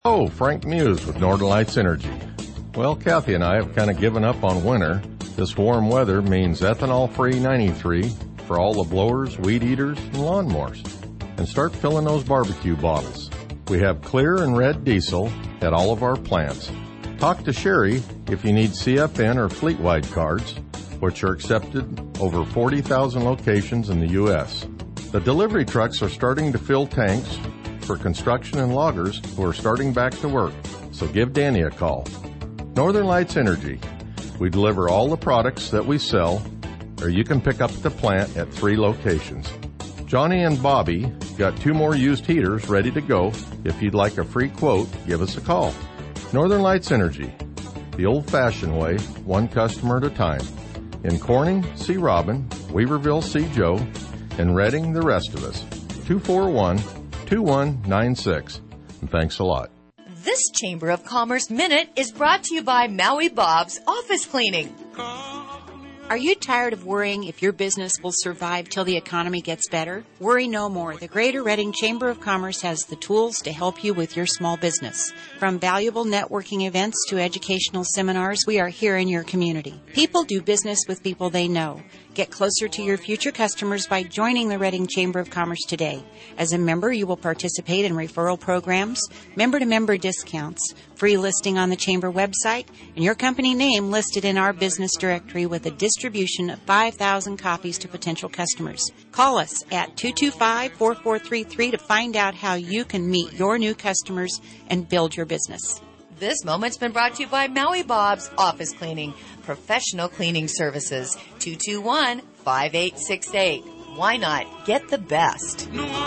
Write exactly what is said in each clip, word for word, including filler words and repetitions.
Oh, Frank Muse with Northern Lights Energy. Well, Kathy and I have kind of given up on winter. This warm weather means ethanol-free ninety-three for all the blowers, weed eaters, and lawnmowers. And start filling those barbecue bottles. We have clear and red diesel at all of our plants. Talk to Sherry if you need C F N or fleet-wide cards, which are accepted over forty thousand locations in the U S The delivery trucks are starting to fill tanks for construction and loggers who are starting back to work, so give Danny a call. Northern Lights Energy. We deliver all the products that we sell, or you can pick up at the plant at three locations. Johnny and Bobby got two more used heaters ready to go. If you'd like a free quote, give us a call. Northern Lights Energy, the old-fashioned way, one customer at a time. In Corning, see Robin. Weaverville, see Joe. In Reading, the rest of us. two four one, two one nine six. And thanks a lot. This Chamber of Commerce Minute is brought to you by Maui Bob's Office Cleaning. Are you tired of worrying if your business will survive till the economy gets better? Worry no more. The Greater Reading Chamber of Commerce has the tools to help you with your small business. From valuable networking events to educational seminars, we are here in your community. People do business with people they know. Get closer to your future customers by joining the Reading Chamber of Commerce today. As a member, you will participate in referral programs, member-to-member discounts, free listing on the Chamber website, and your company name listed in our business directory with a distribution of five thousand copies to potential customers. Call us at two two five, four four three three to find out how you can meet your new customers and build your business. This moment's been brought to you by Maui Bob's Office Cleaning, professional cleaning services, two two one, five eight six eight. Why not get the best?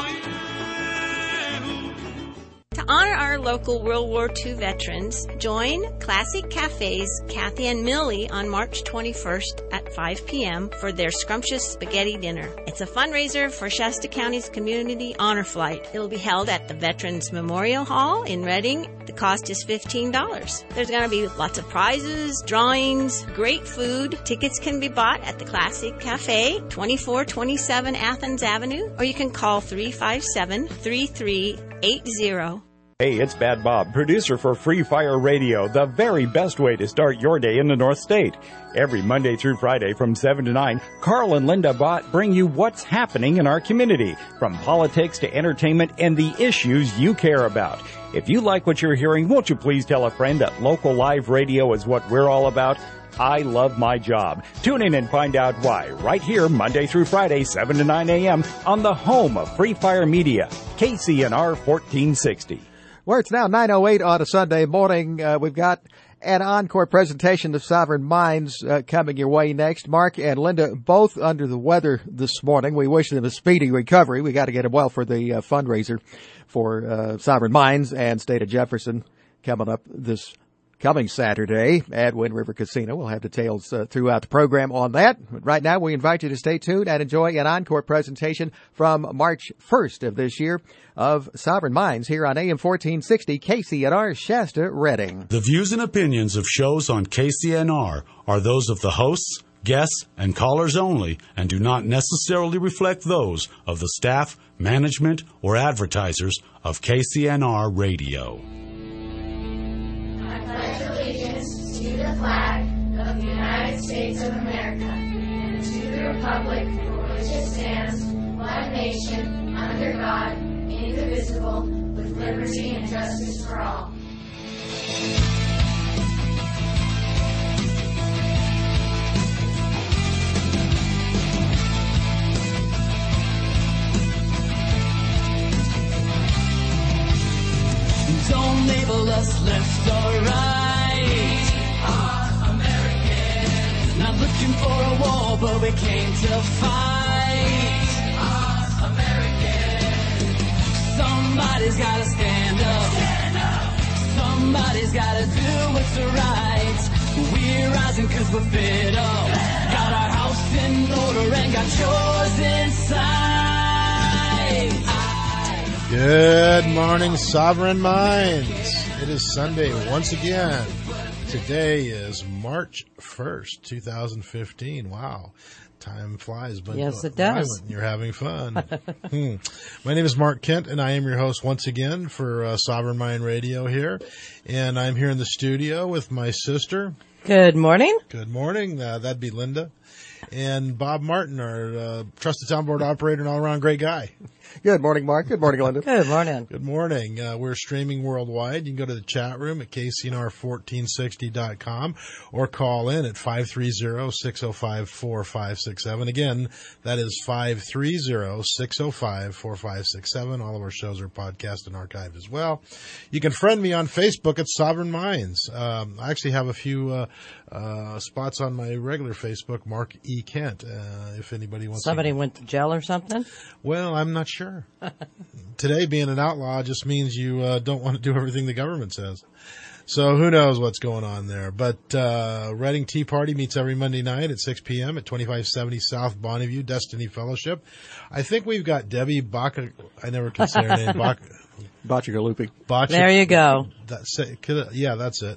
To honor our local World War Two veterans, join Classic Cafe's Kathy and Millie on March twenty-first at five p.m. for their scrumptious spaghetti dinner. It's a fundraiser for Shasta County's Community Honor Flight. It will be held at the Veterans Memorial Hall in Reading. The cost is fifteen dollars. There's going to be lots of prizes, drawings, great food. Tickets can be bought at the Classic Cafe, twenty-four twenty-seven Athens Avenue, or you can call three five seven, three three eight zero. Hey, it's Bad Bob, producer for Free Fire Radio, the very best way to start your day in the North State. Every Monday through Friday from seven to nine, Carl and Linda Bott bring you what's happening in our community, from politics to entertainment and the issues you care about. If you like what you're hearing, won't you please tell a friend that local live radio is what we're all about? I love my job. Tune in and find out why right here Monday through Friday, seven to nine a.m. on the home of Free Fire Media, K C N R fourteen sixty. Well, it's now nine oh eight on a Sunday morning. Uh, we've got an encore presentation of Sovereign Minds uh, coming your way next. Mark and Linda both under the weather this morning. We wish them a speedy recovery. We got to get them well for the uh, fundraiser for uh, Sovereign Minds and State of Jefferson coming up this coming Saturday at Wind River Casino. We'll have details uh, throughout the program on that. But right now, we invite you to stay tuned and enjoy an encore presentation from March first of this year of Sovereign Minds here on A M fourteen sixty K C N R Shasta Reading. The views and opinions of shows on K C N R are those of the hosts, guests, and callers only and do not necessarily reflect those of the staff, management, or advertisers of K C N R Radio. To the flag of the United States of America and to the republic for which it stands, one nation, under God, indivisible, with liberty and justice for all. Don't label us left or right. Not looking for a war, but we came to fight. Us Americans. Somebody's gotta stand up. Stand up. Somebody's gotta do what's right. We're rising cause we're fed up. Got our house in order and got yours inside. Good morning, Sovereign Minds. It is Sunday once again. Today is March first, two thousand fifteen. Wow. Time flies, but yes, it why does. wouldn't you're having fun. hmm. My name is Mark Kent, and I am your host once again for uh, Sovereign Mind Radio here. And I'm here in the studio with my sister. Good morning. Good morning. Uh, that'd be Linda. And Bob Martin, our uh, trusted soundboard operator and all-around great guy. Good morning, Mark. Good morning, Linda. Good morning. Good morning. Uh, we're streaming worldwide. You can go to the chat room at K C N R fourteen sixty dot com or call in at five three zero, six zero five, four five six seven. Again, that is five three zero, six zero five, four five six seven. All of our shows are podcast and archived as well. You can friend me on Facebook at Sovereign Minds. Um, I actually have a few uh, uh, spots on my regular Facebook, Mark E. Kent, uh, if anybody wants Somebody to. went to jail or something? Well, I'm not sure. Today, being an outlaw just means you uh, don't want to do everything the government says. So who knows what's going on there. But uh, Reading Tea Party meets every Monday night at six p.m. at twenty-five seventy South Bonneview, Destiny Fellowship. I think we've got Debbie Baca. I never can say her name. Baca. Bacigalupi. Baci- there you go. That's it. Yeah, that's it.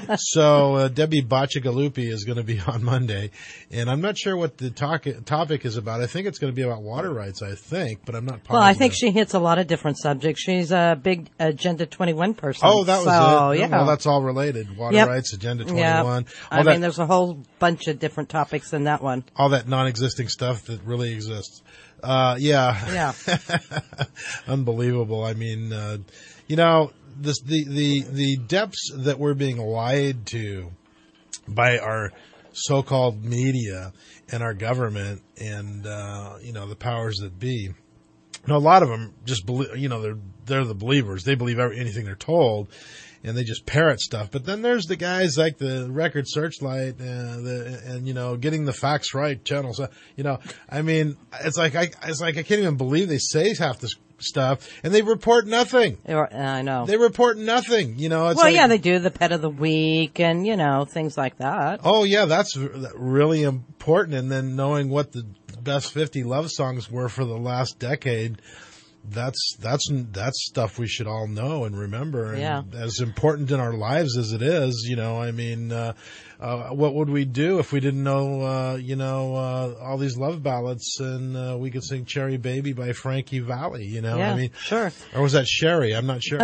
So uh, Debbie Bacigalupi is going to be on Monday, and I'm not sure what the talk- topic is about. I think it's going to be about water rights, I think, but I'm not positive. Well, I think she hits a lot of different subjects. She's a big Agenda twenty-one person. Oh, that was so, it. Yeah. Well, that's all related. Water yep. rights, Agenda twenty-one. Yep. All I that, mean, there's a whole bunch of different topics in that one. All that non-existing stuff that really exists. Uh, yeah. Yeah. Unbelievable. I mean, uh, you know, this, the, the, the depths that we're being lied to by our so-called media and our government and, uh, you know, the powers that be. You know, a lot of them just believe, you know, they're, they're the believers. They believe every, anything they're told. And they just parrot stuff. But then there's the guys like the Record Searchlight and, the, and you know, Getting the Facts Right channels. You know, I mean, it's like I, it's like I can't even believe they say half this stuff, and they report nothing. I know. They report nothing. You know. It's well, like, yeah, they do the Pet of the Week and you know things like that. Oh yeah, that's really important. And then knowing what the best fifty love songs were for the last decade. That's that's that's stuff we should all know and remember. And yeah. as important in our lives as it is, you know, I mean, uh, uh, what would we do if we didn't know, uh, you know, uh, all these love ballads and uh, we could sing "Cherry Baby" by Frankie Valli, you know? Yeah, I mean, sure. Or was that Sherry? I'm not sure.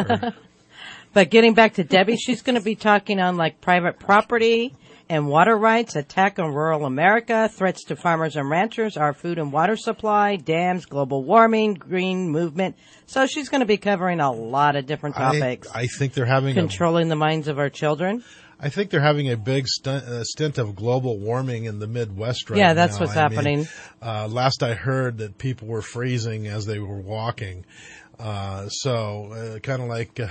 But getting back to Debbie, she's going to be talking on like private property and water rights, attack on rural America, threats to farmers and ranchers, our food and water supply, dams, global warming, green movement. So she's going to be covering a lot of different topics. I, I think they're having controlling a, the minds of our children. I think they're having a big stunt, uh, stint of global warming in the Midwest right now. Yeah, that's what's I happening. Mean, uh, last I heard that people were freezing as they were walking. Uh, so uh, kind of like... Uh,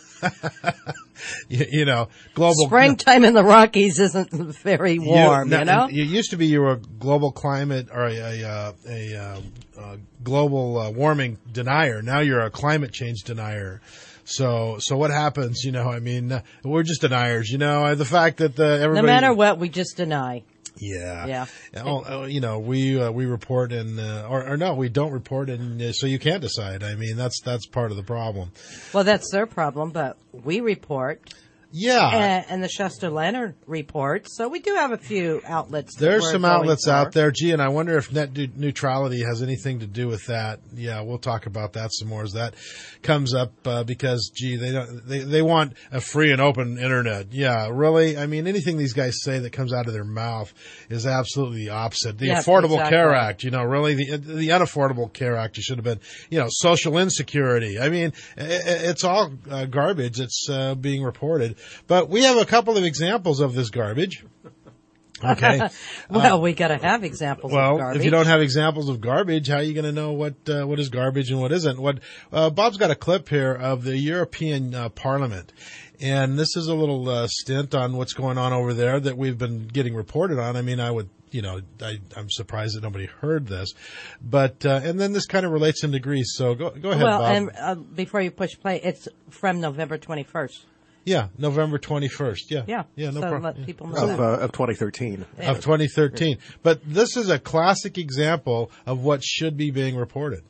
you, you know, global springtime in the Rockies isn't very warm. You, you know, it used to be you were a global climate or a a, a, a, a global uh, warming denier. Now you're a climate change denier. So, so what happens? You know, I mean, uh, we're just deniers. You know, the fact that the everybody. No matter what, we just deny. Yeah, yeah. Oh, you know, we uh, we report and uh, or, or no, we don't report, and uh, so you can't decide. I mean, that's that's part of the problem. Well, that's their problem, but we report. Yeah, and, and the Chester Leonard report. So we do have a few outlets. There's some outlets for. out there. Gee, and I wonder if net neutrality has anything to do with that. Yeah, we'll talk about that some more as that comes up uh, because, gee, they don't they they want a free and open internet. Yeah, really. I mean, anything these guys say that comes out of their mouth is absolutely the opposite. The yes, Affordable exactly. Care Act, you know, really the the Unaffordable Care Act. You should have been, you know, social insecurity. I mean, it, it's all uh, garbage. It's uh, being reported. But we have a couple of examples of this garbage. Okay. well, uh, we got to have examples well, of garbage. if you don't have examples of garbage, how are you going to know what uh, what is garbage and what isn't? What uh, Bob's got a clip here of the European uh, Parliament. And this is a little uh, stint on what's going on over there that we've been getting reported on. I mean, I would, you know, I, I'm surprised that nobody heard this. But, uh, and then this kind of relates into Greece. So go, go ahead, well, Bob. and uh, before you push play, it's from November twenty-first. Yeah, November twenty-first. Yeah. Yeah. Yeah, no so problem. let Yeah. people know Of, that. uh, of twenty thirteen. Yeah. Of twenty thirteen. But this is a classic example of what should be being reported.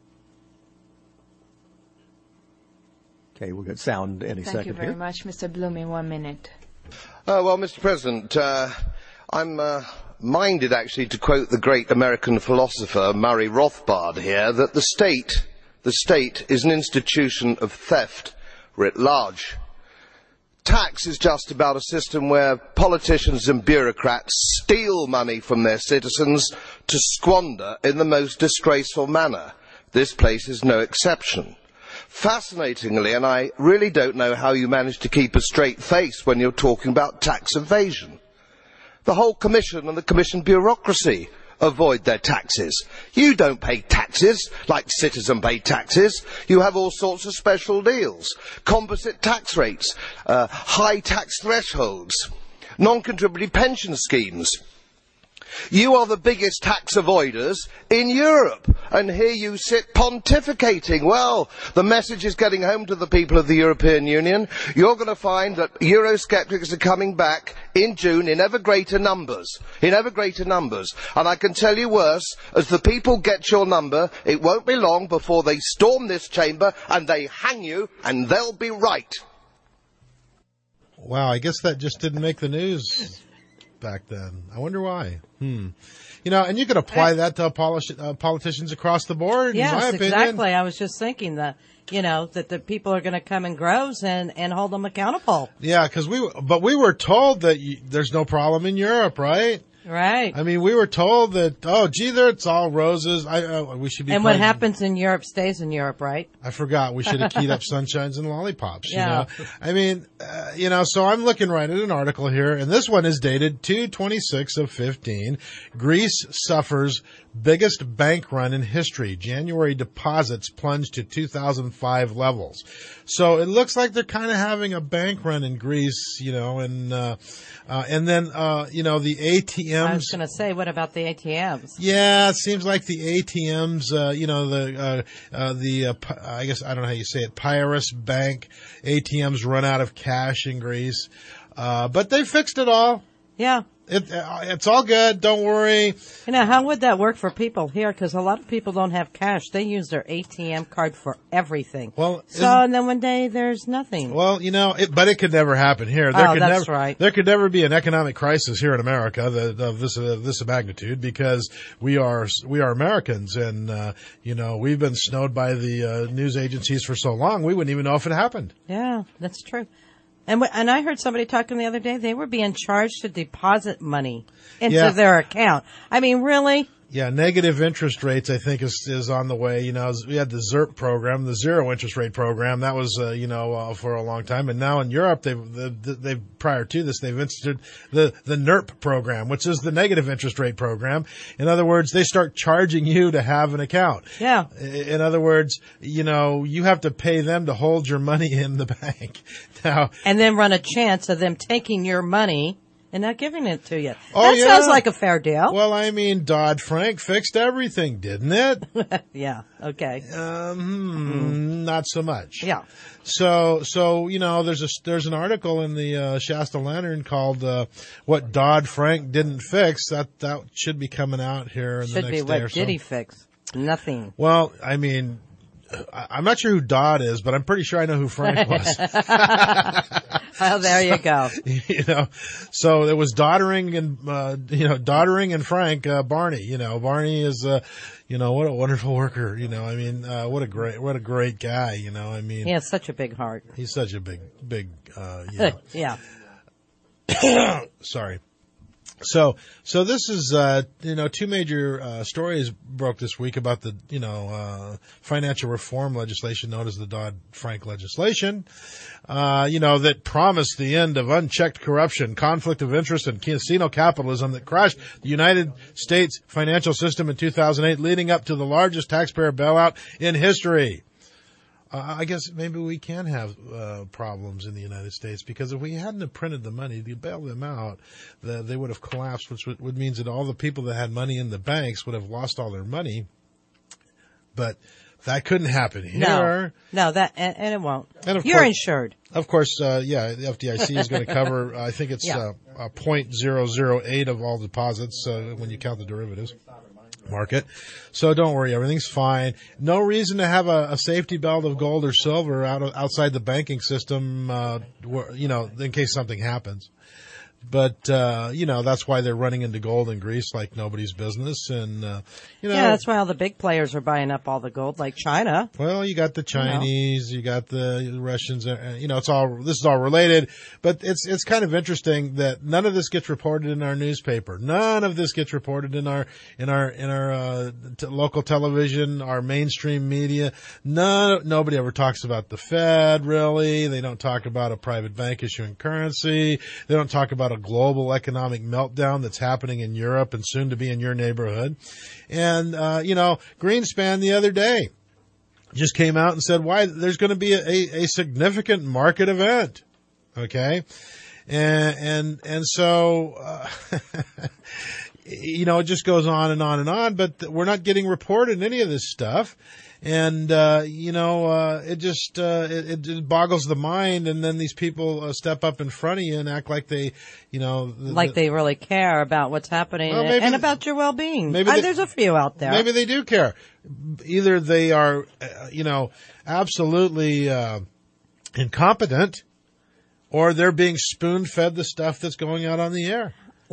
Okay, we'll get sound any Thank second you very here. much, Mister Bloom, in one minute. Uh, well, Mister President, uh, I'm uh, minded actually to quote the great American philosopher Murray Rothbard here, that the state, the state is an institution of theft writ large. Tax is just about a system where politicians and bureaucrats steal money from their citizens to squander in the most disgraceful manner. This place is no exception. Fascinatingly, and I really don't know how you manage to keep a straight face when you're talking about tax evasion, the whole Commission and the Commission bureaucracy avoid their taxes. You don't pay taxes like citizens pay taxes. You have all sorts of special deals, composite tax rates, uh, high tax thresholds, non-contributory pension schemes. You are the biggest tax avoiders in Europe, and here you sit pontificating. Well, the message is getting home to the people of the European Union. You're going to find that Eurosceptics are coming back in June in ever greater numbers, in ever greater numbers. And I can tell you worse, as the people get your number, it won't be long before they storm this chamber and they hang you, and they'll be right. Wow, I guess that just didn't make the news back then. I wonder why. Hmm. You know, and you could apply that to politi- uh, politicians across the board. Yes, in my opinion. exactly. I was just thinking that, you know, that the people are going to come in groves and, and hold them accountable. Yeah, because we, but we were told that you, there's no problem in Europe, right? Right. I mean, we were told that, oh, gee, there it's all roses. I, uh, we should be. And what playing- happens in Europe stays in Europe, right? I forgot. We should have keyed up sunshines and lollipops. You Yeah. know, I mean, uh, you know. So I'm looking right at an article here, and this one is dated two twenty-six of fifteen. Greece suffers biggest bank run in history. January deposits plunged to two thousand five levels. So it looks like they're kind of having a bank run in Greece, you know, and uh, uh, and then uh, you know the A T Ms. I was going to say, what about the A T Ms? Yeah, it seems like the A T Ms, uh, you know, the, uh, uh, the, uh, I guess, I don't know how you say it, Piraeus Bank A T Ms run out of cash in Greece. Uh, but they fixed it all. Yeah. It, uh, it's all good. Don't worry. You know, how would that work for people here? Because a lot of people don't have cash. They use their A T M card for everything. Well, so, and then one day there's nothing. Well, you know, it, but it could never happen here. There Oh, could that's never, right. There could never be an economic crisis here in America that, of this uh, this magnitude, because we are we are Americans, and uh, you know, we've been snowed by the uh, news agencies for so long we wouldn't even know if it happened. Yeah, that's true. And w- and I heard somebody talking the other day. They were being charged to deposit money into Yeah. their account. I mean, really? Yeah, negative interest rates, I think, is is on the way. You know, we had the ZIRP program, the zero interest rate program. That was, uh, you know, uh, for a long time. And now in Europe, they've, they've, they've prior to this, they've instituted the, the NERP program, which is the negative interest rate program. In other words, they start charging you to have an account. Yeah. In other words, you know, you have to pay them to hold your money in the bank. Now, And then run a chance of them taking your money and not giving it to you. Oh, that yeah. sounds like a fair deal. Well, I mean, Dodd-Frank fixed everything, didn't it? Yeah. Okay. Um, mm. Not so much. Yeah. So, so you know, there's a there's an article in the uh, Shasta Lantern called uh, "What Dodd-Frank Didn't Fix." That that should be coming out here in Should the be. next day or What so. did he fix? Nothing. Well, I mean, I- I'm not sure who Dodd is, but I'm pretty sure I know who Frank was. Well, there you go. You know, so it was Doddering and, uh, you know, Doddering and Frank, uh, Barney, you know, Barney is, uh, you know, what a wonderful worker, you know, I mean, uh, what a great, what a great guy, you know, I mean. He has such a big heart. He's such a big, big, uh, you know. Yeah. Sorry. So, so this is, uh, you know, two major, uh, stories broke this week about the, you know, uh, financial reform legislation known as the Dodd-Frank legislation, uh, you know, that promised the end of unchecked corruption, conflict of interest, and casino capitalism that crashed the United States financial system in two thousand eight, leading up to the largest taxpayer bailout in history. Uh, I guess maybe we can have uh, problems in the United States, because if we hadn't have printed the money to bail them out, the, they would have collapsed, which would, would means that all the people that had money in the banks would have lost all their money. But that couldn't happen here. No, no, that and, and it won't. And of You're course, insured. Of course, uh, yeah, the F D I C is going to cover, I think it's Yeah. uh, a point zero zero eight of all deposits uh, when you count the derivatives market. So don't worry, everything's fine. No reason to have a, a safety belt of gold or silver out of, outside the banking system, uh, where, you know, in case something happens. but uh, you know that's why they're running into gold in Greece like nobody's business, and uh, you know yeah, that's why all the big players are buying up all the gold, like China. Well, you got the Chinese, you, know. you got the Russians. Uh, you know, it's all this is all related, but it's it's kind of interesting that none of this gets reported in our newspaper. None of this gets reported in our in our in our uh, t- local television, our mainstream media. None, nobody ever talks about the Fed. Really, they don't talk about a private bank issuing currency. They don't talk about a global economic meltdown that's happening in Europe and soon to be in your neighborhood. And uh, you know, Greenspan the other day just came out and said why there's going to be a, a, a significant market event. Okay. And, and, and so, uh, you know, it just goes on and on and on, but we're not getting reported any of this stuff. And, uh, you know, uh, it just, uh, it, it boggles the mind. And then these people uh, step up in front of you and act like they, you know, the, like they really care about what's happening well, and, and about your well-being. Maybe uh, they, there's a few out there. Maybe they do care. Either they are, uh, you know, absolutely, uh, incompetent, or they're being spoon-fed the stuff that's going out on the air.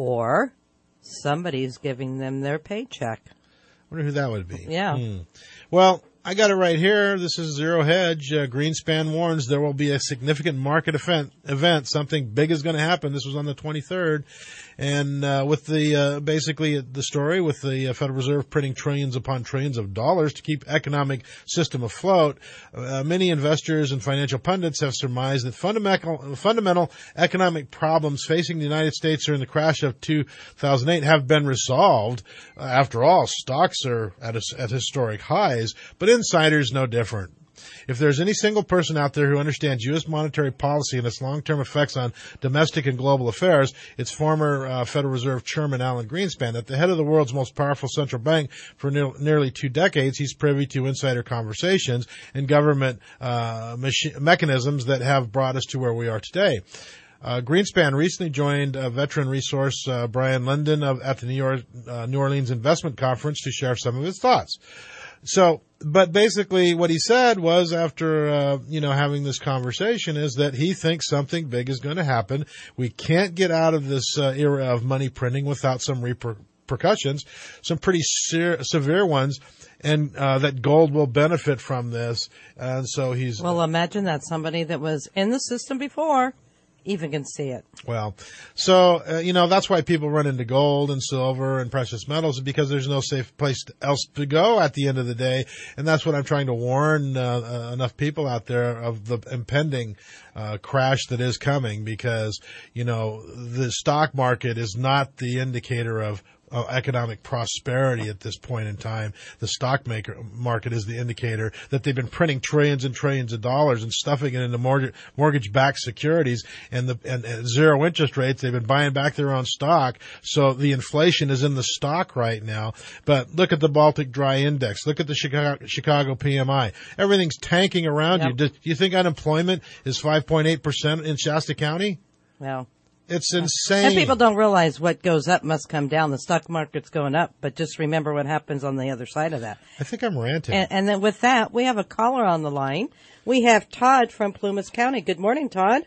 Or somebody's giving them their paycheck. I wonder who that would be. Yeah. Hmm. Well, I got it right here. This is Zero Hedge. Uh, Greenspan warns there will be a significant market event. Event. Something big is going to happen. This was on the twenty-third. And uh, with the uh, basically the story with the uh, Federal Reserve printing trillions upon trillions of dollars to keep economic system afloat, uh, many investors and financial pundits have surmised that fundamental fundamental economic problems facing the United States during the crash of two thousand eight have been resolved. Uh, after all, stocks are at, a, at historic highs, but insiders no different. If there's any single person out there who understands U S monetary policy and its long-term effects on domestic and global affairs, it's former uh, Federal Reserve Chairman Alan Greenspan. At the head of the world's most powerful central bank for ne- nearly two decades, he's privy to insider conversations and government uh, mach- mechanisms that have brought us to where we are today. Uh, Greenspan recently joined uh, veteran resource uh, Brian Linden of, at the New, York, uh, New Orleans Investment Conference to share some of his thoughts. So, but basically what he said was after, uh, you know, having this conversation is that he thinks something big is going to happen. We can't get out of this uh, era of money printing without some repercussions, some pretty se- severe ones, and uh, that gold will benefit from this. And so he's... Well, imagine that somebody that was in the system before even can see it. Well, so, uh, you know, that's why people run into gold and silver and precious metals, because there's no safe place else to go at the end of the day. And that's what I'm trying to warn uh, uh, enough people out there of the impending uh, crash that is coming, because, you know, the stock market is not the indicator of Uh, economic prosperity at this point in time. The stock maker market is the indicator that they've been printing trillions and trillions of dollars and stuffing it into mortgage, mortgage-backed securities and the and, and zero interest rates. They've been buying back their own stock, so the inflation is in the stock right now. But look at the Baltic Dry Index. Look at the Chicago, Chicago P M I. Everything's tanking around Yep. you. Do, do you think unemployment is five point eight percent in Shasta County? No. It's insane. And people don't realize what goes up must come down. The stock market's going up, but just remember what happens on the other side of that. I think I'm ranting. And, and then with that, we have a caller on the line. We have Todd from Plumas County. Good morning, Todd.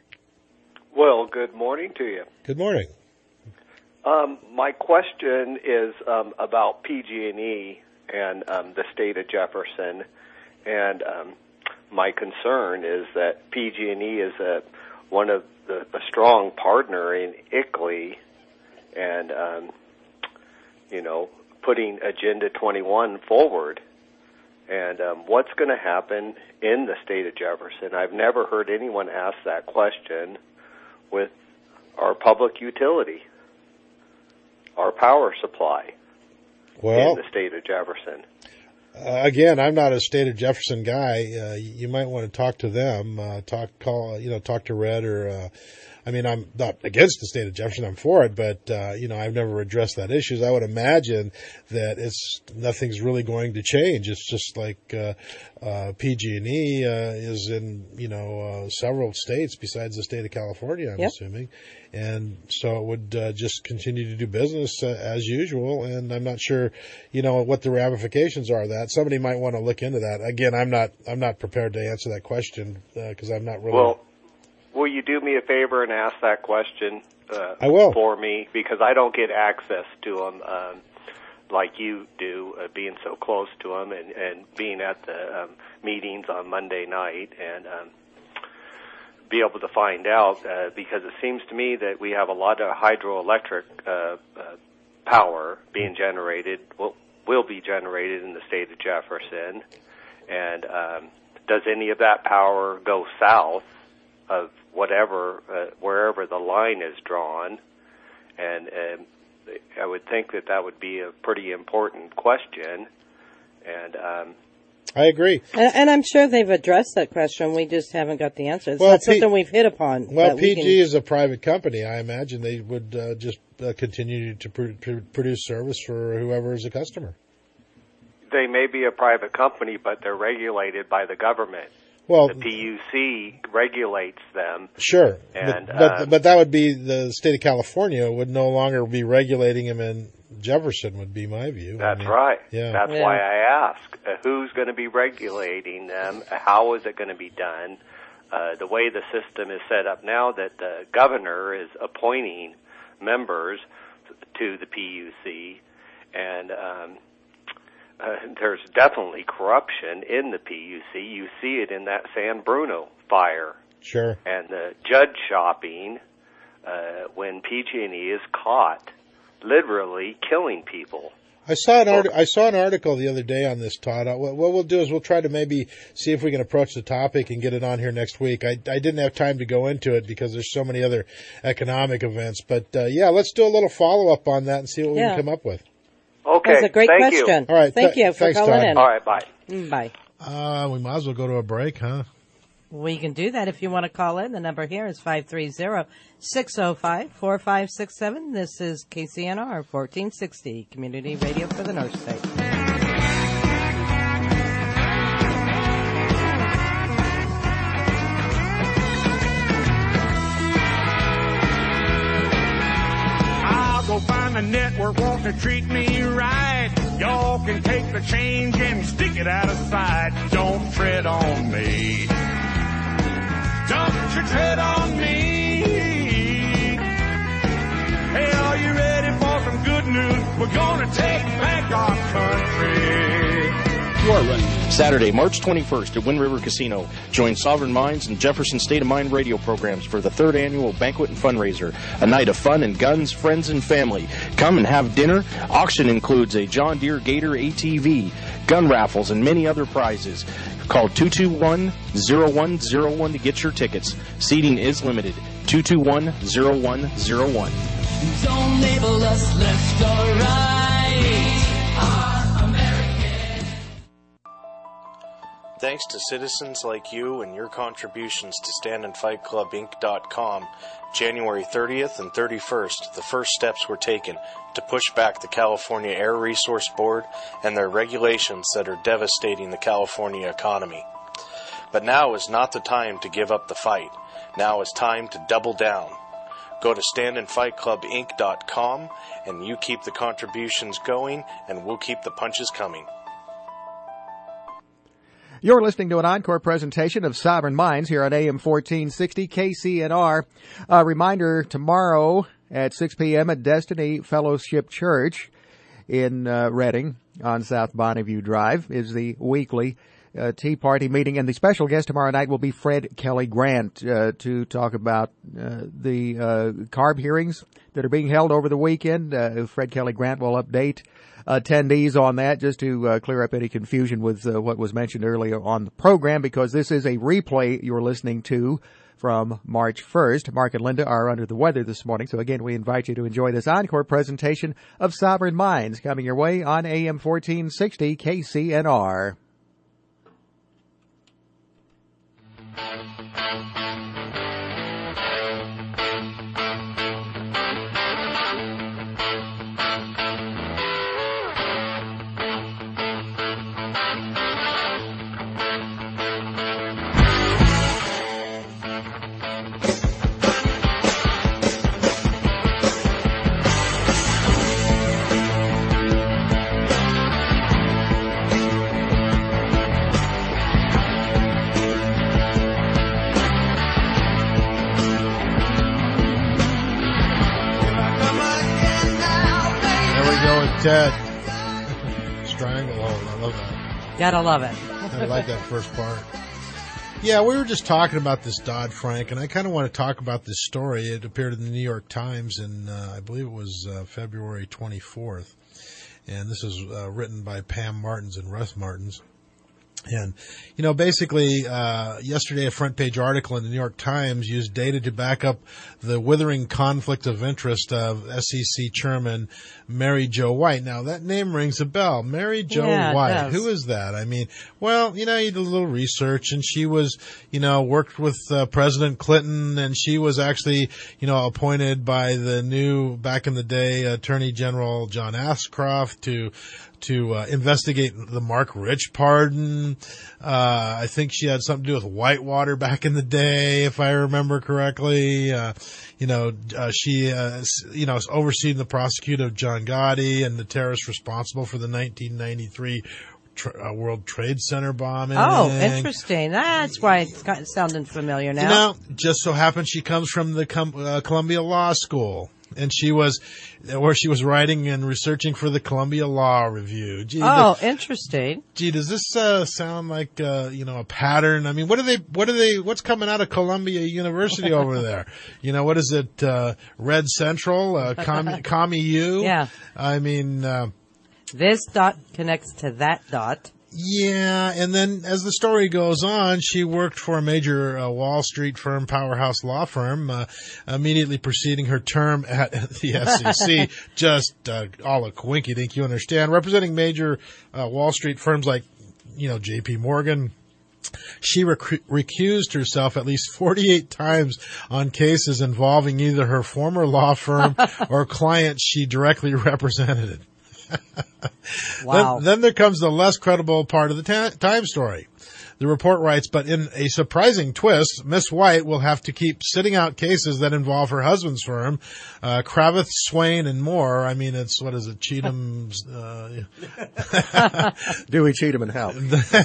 Well, good morning to you. Good morning. Um, my question is um, about P G and E and um, the state of Jefferson. And um, my concern is that P G and E is a, one of the, a strong partner in I C L E and, um, you know, putting Agenda twenty-one forward. And um, what's going to happen in the state of Jefferson? I've never heard anyone ask that question with our public utility, our power supply well, in the state of Jefferson. Uh, again, I'm not a state of Jefferson guy. Uh, you might want to talk to them. Uh, talk, call, you know, talk to Red or. Uh, I mean, I'm not against the state of Jefferson. I'm for it, but uh, you know, I've never addressed that issue. I would imagine that it's nothing's really going to change. It's just like uh, uh, P G and E uh, is in you know uh, several states besides the state of California. I'm yep. assuming, and so it would uh, just continue to do business uh, as usual. And I'm not sure, you know, what the ramifications are of that. Somebody might want to look into that. Again, I'm not I'm not prepared to answer that question because uh, I'm not really. Well, will you do me a favor and ask that question uh, I will. for me? Because I don't get access to them um, like you do, uh, being so close to them and, and being at the um, meetings on Monday night and um, be able to find out, uh, because it seems to me that we have a lot of hydroelectric uh, uh, power being generated, will, will be generated in the state of Jefferson. And um, does any of that power go south of whatever, uh, wherever the line is drawn? And um, I would think that that would be a pretty important question. And um, I agree. And, and I'm sure they've addressed that question. We just haven't got the answer. It's Well, not P- something we've hit upon. Well, that we P G can- is a private company. I imagine they would uh, just uh, continue to pr- pr- produce service for whoever is a customer. they may be a private company, but they're regulated by the government. Well, the P U C regulates them. Sure, and but, but, uh, but that would be the state of California would no longer be regulating them in Jefferson, would be my view. That's I mean, right. Yeah. That's Yeah. why I ask, uh, who's going to be regulating them? How is it going to be done? Uh, the way the system is set up now, that the governor is appointing members to the P U C, and um, uh, there's definitely corruption in the P U C. You see it in that San Bruno fire. Sure. And the judge shopping uh, when P G and E is caught literally killing people. I saw an art- I saw an article the other day on this, Todd. Uh, What what we'll do is we'll try to maybe see if we can approach the topic and get it on here next week. I, I didn't have time to go into it because there's so many other economic events. But, uh, yeah, let's do a little follow-up on that and see what we Yeah. can come up with. Okay. That's a great thank question. You. All right. Thank th- you for thanks, calling Todd. in. All right, bye. Mm, Bye. Uh, we might as well go to a break, huh? We can do that if you want to call in. The number here is five three zero, six zero five, four five six seven. This is K C N R fourteen sixty, Community Radio for the North State. I'll go find a network wants to treat me right. Y'all can take the change and stick it out of sight. Don't tread on me. Don't you tread on me. Hey, are you ready for some good news? We're gonna take back our country. You are running. Saturday, March twenty-first at Wind River Casino. Join Sovereign Minds and Jefferson State of Mind radio programs for the third annual banquet and fundraiser. A night of fun and guns, friends, and family. Come and have dinner. Auction includes a John Deere Gator A T V, gun raffles, and many other prizes. Call two two one, zero one zero one to get your tickets. Seating is limited. two two one, zero one zero one. Don't label us left or right. Our American. Thanks to citizens like you and your contributions to stand and fight club inc dot com, January thirtieth and thirty-first, the first steps were taken to push back the California Air Resource Board and their regulations that are devastating the California economy. But now is not the time to give up the fight. Now is time to double down. Go to stand and fight club inc dot com and you keep the contributions going and we'll keep the punches coming. You're listening to an encore presentation of Sovereign Minds here on A M fourteen sixty K C N R. A reminder, tomorrow at six p.m. at Destiny Fellowship Church in uh, Reading on South Bonneview Drive is the weekly uh, Tea Party meeting. And the special guest tomorrow night will be Fred Kelly Grant uh, to talk about uh, the uh, CARB hearings that are being held over the weekend. Uh, Fred Kelly Grant will update attendees on that, just to uh, clear up any confusion with uh, what was mentioned earlier on the program, because this is a replay you're listening to from March first. Mark and Linda are under the weather this morning, so again, we invite you to enjoy this encore presentation of Sovereign Minds coming your way on A M fourteen sixty K C N R. Ted. Stranglehold. I love that. Gotta love it. I like that first part. Yeah, we were just talking about this Dodd-Frank, and I kind of want to talk about this story. It appeared in the New York Times, and uh, I believe it was uh, February twenty-fourth. And this is uh, written by Pam Martins and Russ Martins. And, you know, basically, uh, yesterday a front page article in the New York Times used data to back up the withering conflict of interest of S E C Chairman Mary Jo White. Now, that name rings a bell. Mary Jo Yeah, it White. does. Who is that? I mean, well, you know, you did a little research, and she was, you know, worked with uh, President Clinton, and she was actually, you know, appointed by the new, back in the day, Attorney General John Ashcroft to to uh, investigate the Mark Rich pardon. Uh, I think she had something to do with Whitewater back in the day, if I remember correctly. Uh, you know, uh, she, uh, you know, overseeing the prosecute of John Gotti and the terrorists responsible for the nineteen ninety-three Tra- uh, World Trade Center bombing. Oh, interesting. That's why it's got, sounding familiar now. You know, just so happens she comes from the Com- uh, Columbia Law School. And she was, where she was writing and researching for the Columbia Law Review. Gee, oh, the, interesting. Gee, does this uh, sound like uh, you know, a pattern? I mean, what are they? What are they? What's coming out of Columbia University over there? You know, what is it? Uh, Red Central, uh, Com- Commie U. Yeah. I mean, uh, this dot connects to that dot. Yeah, and then as the story goes on, she worked for a major uh, Wall Street firm, powerhouse law firm, uh, immediately preceding her term at the S E C. Just uh, all a quinky-dink, you understand. Representing major uh, Wall Street firms like, you know, J P Morgan. She rec- recused herself at least forty-eight times on cases involving either her former law firm or clients she directly represented. Wow. Then, then there comes the less credible part of the ta- time story. The report writes, but in a surprising twist, Miss White will have to keep sitting out cases that involve her husband's firm, uh, Kravitz, Swain, and more. I mean, it's, what is it, Cheatham's, uh, Dewey, Cheatham, and Howe.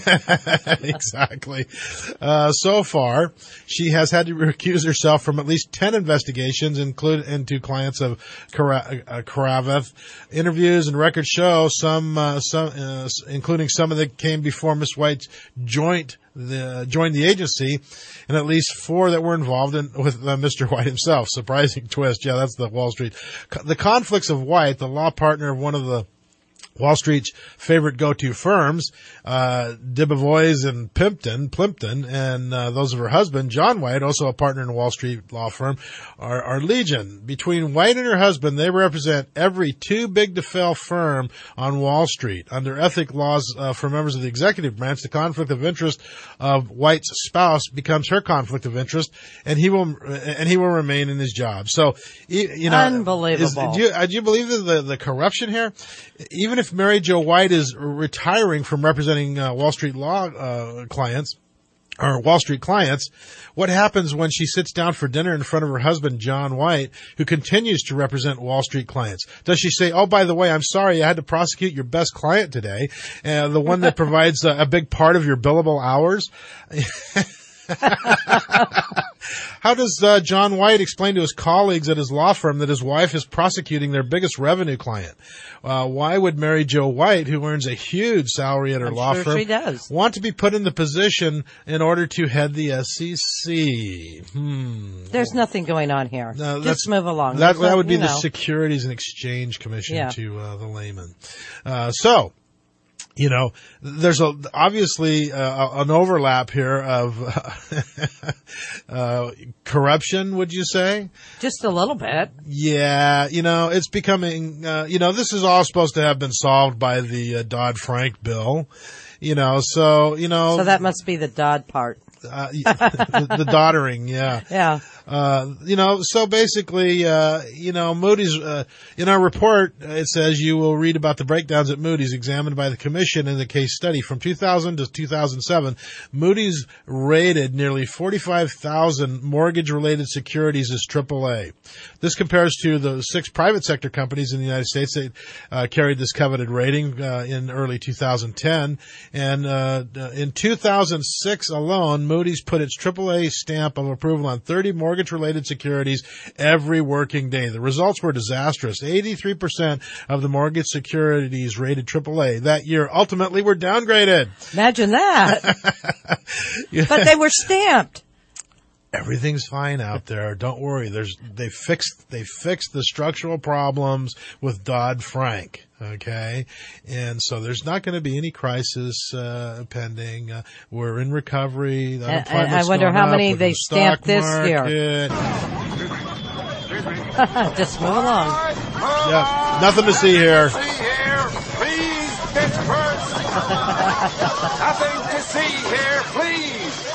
Exactly. Uh, so far, she has had to recuse herself from at least ten investigations, include into clients of Kara- uh, Kravitz. Interviews and records show some, uh, some, uh, including some of that came before Miss White's joint The, joined the agency, and at least four that were involved in with uh, Mister White himself. Surprising twist. Yeah, that's the Wall Street. Co- the conflicts of White, the law partner of one of the Wall Street's favorite go-to firms, uh, Debevoise and Plimpton, Plimpton, and uh, those of her husband, John White, also a partner in a Wall Street law firm, are, are legion. Between White and her husband, they represent every too-big-to-fail firm on Wall Street. Under ethic laws uh, for members of the executive branch, the conflict of interest of White's spouse becomes her conflict of interest, and he will and he will remain in his job. So, you know, unbelievable. Is, do, you, do you believe the, the the corruption here? Even if Mary Jo White is retiring from representing uh, Wall Street law uh, clients, or Wall Street clients, what happens when she sits down for dinner in front of her husband, John White, who continues to represent Wall Street clients? Does she say, oh, by the way, I'm sorry, I had to prosecute your best client today, uh, the one that provides a, a big part of your billable hours? How does uh, John White explain to his colleagues at his law firm that his wife is prosecuting their biggest revenue client? Uh, why would Mary Jo White, who earns a huge salary at her I'm law sure firm, she does. want to be put in the position in order to head the S E C? Hmm. There's nothing going on here. No, Just that's- move along. That, There's that no- would be you the know. Securities and Exchange Commission Yeah. to uh, the layman. Uh, so, you know, there's a, obviously uh, an overlap here of uh, corruption, would you say? Just a little bit. Yeah, you know, it's becoming, uh, you know, this is all supposed to have been solved by the uh, Dodd-Frank bill, you know, so, you know. So that must be the Dodd part. Uh, the, the doddering, yeah. Yeah. Uh, you know, so basically, uh, you know, Moody's, uh, in our report, uh, it says you will read about the breakdowns at Moody's examined by the commission in the case study. From two thousand to two thousand seven, Moody's rated nearly forty-five thousand mortgage-related securities as triple A. This compares to the six private sector companies in the United States that uh, carried this coveted rating uh, in early two thousand ten. And uh, in two thousand six alone, Moody's put its triple A stamp of approval on thirty mortgage mortgage-related securities every working day. The results were disastrous. eighty-three percent of the mortgage securities rated triple A that year ultimately were downgraded. Imagine that. Yeah. But they were stamped. Everything's fine out there. Don't worry. There's they fixed they fixed the structural problems with Dodd-Frank. Okay, and so there's not going to be any crisis uh, pending. Uh, we're in recovery. The And, and I wonder how many they stamped this year. Just move along. Yeah, nothing to see here. Please, Pittsburgh. Nothing to see here, please.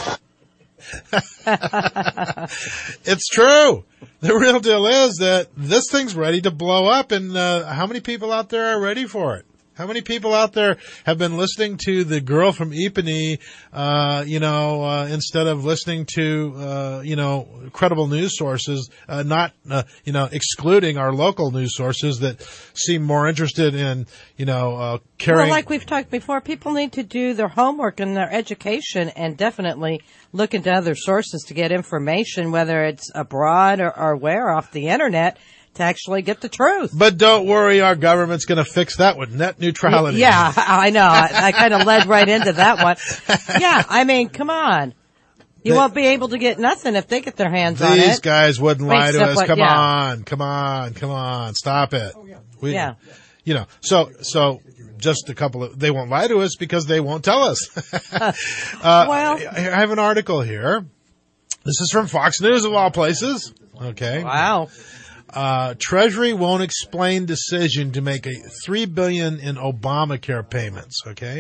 It's true. The real deal is that this thing's ready to blow up, and uh, how many people out there are ready for it? How many people out there have been listening to the girl from Ypres, uh, you know, uh, instead of listening to, uh, you know, credible news sources, uh, not, uh, you know, excluding our local news sources that seem more interested in, you know, uh, carrying. Well, like we've talked before, people need to do their homework and their education and definitely look into other sources to get information, whether it's abroad or, or where off the internet, to actually get the truth. But don't worry, our government's going to fix that with net neutrality. Yeah, I know. I, I kind of led right into that one. Yeah, I mean, come on. You They- won't be able to get nothing if they get their hands on it. These guys wouldn't Wait, lie to except us. what- Come yeah. on, come on, come on. Stop it. We, Yeah. You know, so, so just a couple of, they won't lie to us because they won't tell us. uh, Well- I I have an article here. This is from Fox News of all places. Okay. Wow. Uh, Treasury won't explain decision to make a three billion in Obamacare payments. Okay.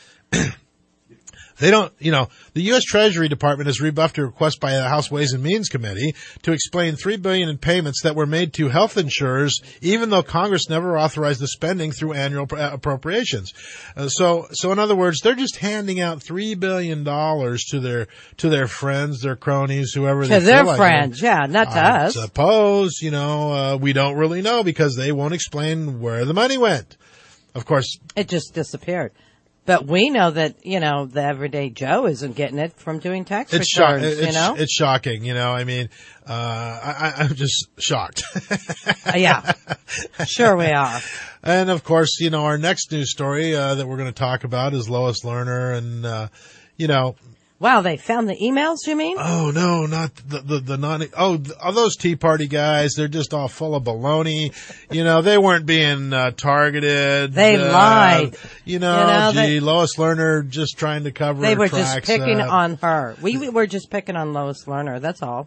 They don't, you know, the U S Treasury Department has rebuffed a request by the House Ways and Means Committee to explain three billion dollars in payments that were made to health insurers, even though Congress never authorized the spending through annual appropriations. Uh, so, so in other words, they're just handing out three billion dollars to their, to their friends, their cronies, whoever they To their feel like. friends, yeah, not to I us. suppose, you know, uh, we don't really know because they won't explain where the money went. Of course, It just disappeared. But we know that, you know, the everyday Joe isn't getting it from doing tax it's shock, returns, it's, you know? it's shocking, you know, I mean, uh, I, I'm just shocked. Uh, yeah. Sure we are. And of course, you know, our next news story, uh, that we're going to talk about is Lois Lerner and, uh, you know, Wow, they found the emails, you mean? oh no, not the, the, the non, oh, th- oh, those Tea Party guys, they're just all full of baloney. You know, they weren't being, uh, targeted. They uh, lied. You know, You know, gee, they- Lois Lerner just trying to cover They her were just tracks picking up. on her. We, we were just picking on Lois Lerner, that's all.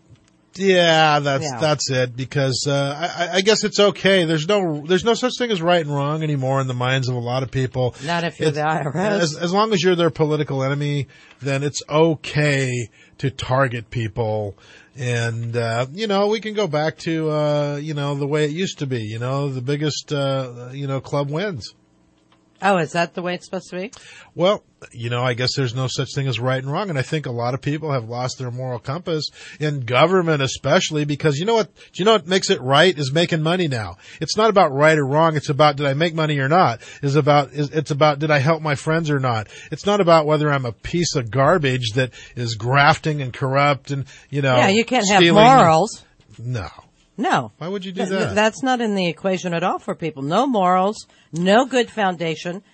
Yeah, that's Yeah. that's it. Because uh, I, I guess it's okay. There's no there's no such thing as right and wrong anymore in the minds of a lot of people. Not if you're It's- the I R S. As, as long as you're their political enemy, then it's okay to target people. And uh, you know, we can go back to uh, you know the way it used to be. You know, the biggest uh, you know club wins. Oh, is that the way it's supposed to be? Well, you know, I guess there's no such thing as right and wrong. And I think a lot of people have lost their moral compass in government, especially because you know what, do you know what makes it right is making money now. It's not about right or wrong. It's about, did I make money or not? It's about, it's about, did I help my friends or not? It's not about whether I'm a piece of garbage that is grafting and corrupt and, you know, Yeah, you can't stealing. have morals. No. No. Why would you do Th- that? That's not in the equation at all for people. No morals, no good foundation,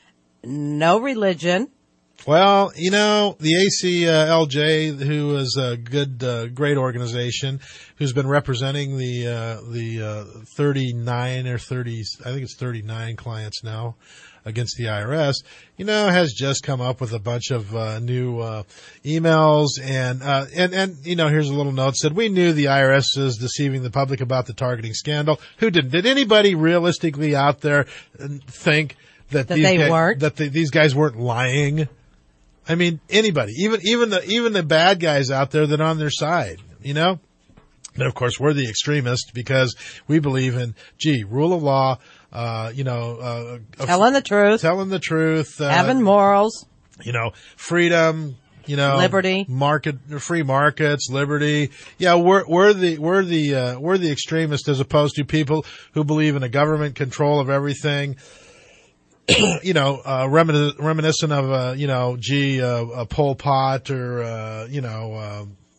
no religion. Well, you know, the A C L J, who is a good, uh, great organization, who's been representing the, uh, the, uh, thirty-nine or thirty, I think it's thirty-nine clients now against the I R S, you know, has just come up with a bunch of, uh, new, uh, emails and, uh, and, and, you know, here's a little note said, we knew the I R S is deceiving the public about the targeting scandal. Who didn't? Did anybody realistically out there think that, That these they guys, weren't? that the, these guys weren't lying? I mean, anybody, even, even the, even the bad guys out there that are on their side, you know? And of course, we're the extremists because we believe in, gee, rule of law, uh, you know, uh, Telling the truth. telling the truth, uh, Having morals. you know, freedom, you know, Liberty. market, free markets, liberty. Yeah, we're, we're the, we're the, uh, we're the extremists as opposed to people who believe in a government control of everything. You know, uh, remin- reminiscent of, uh, you know, gee, uh, a Pol Pot or, uh, you know, uh,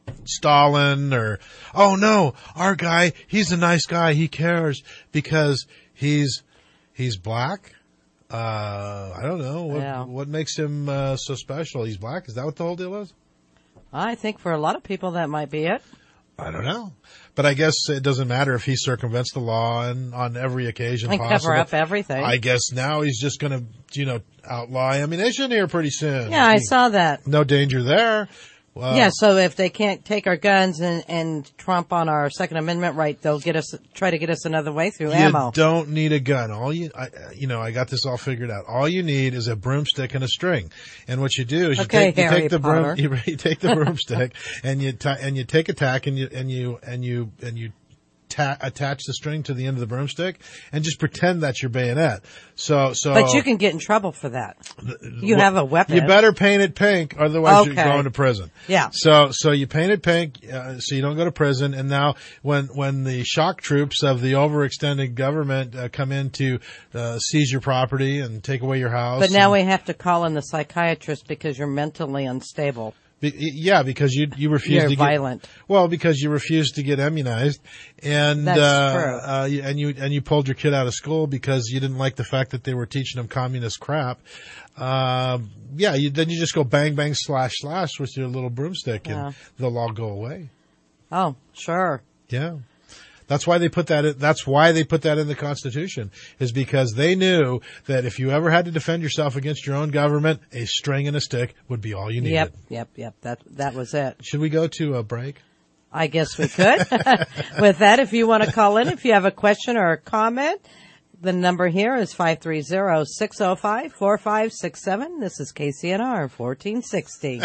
Stalin, or, oh no, our guy, he's a nice guy, he cares because he's, he's black? Uh, I don't know. What, Yeah. what makes him uh, so special? He's black? Is that what the whole deal is? I think for a lot of people that might be it. I don't know. But I guess it doesn't matter if he circumvents the law and on every occasion And possible. cover up everything. I guess now he's just going to, you know, outlaw ammunition here pretty soon. Yeah, I saw that. No danger there. Well, Yeah, so if they can't take our guns and, and trump on our Second Amendment right, they'll get us, try to get us another way through you ammo. don't need a gun. All you, I, you know, I got this all figured out. All you need is a broomstick and a string. And what you do is you, Okay, take, you Harry take the Potter. broom, you, you take the broomstick and you ti and you take a tack and you and you and you and you ta- attach the string to the end of the broomstick and just pretend that's your bayonet. So, so. But you can get in trouble for that. You have a weapon. You better paint it pink, otherwise Okay. you're going to prison. Yeah. So, so you paint it pink, uh, so you don't go to prison. And now, when when the shock troops of the overextended government uh, come in to uh, seize your property and take away your house, But now and- we have to call in the psychiatrist because you're mentally unstable. Be, yeah, because you you refuse You're to get violent. Well, because you refuse to get immunized, and That's uh, true. Uh, you- and you and you pulled your kid out of school because you didn't like the fact that they were teaching them communist crap. Uh, yeah, you, then you just go bang bang slash slash with your little broomstick, and Yeah. they'll all go away. Oh, sure. Yeah. That's why they put that in, that's why they put that in the Constitution, is because they knew that if you ever had to defend yourself against your own government, a string and a stick would be all you needed. Yep, yep, yep. That that was it. Should we go to a break? I guess we could. With that, if you want to call in, if you have a question or a comment, the number here is five three zero, six zero five, four five six seven. This is K C N R fourteen sixty.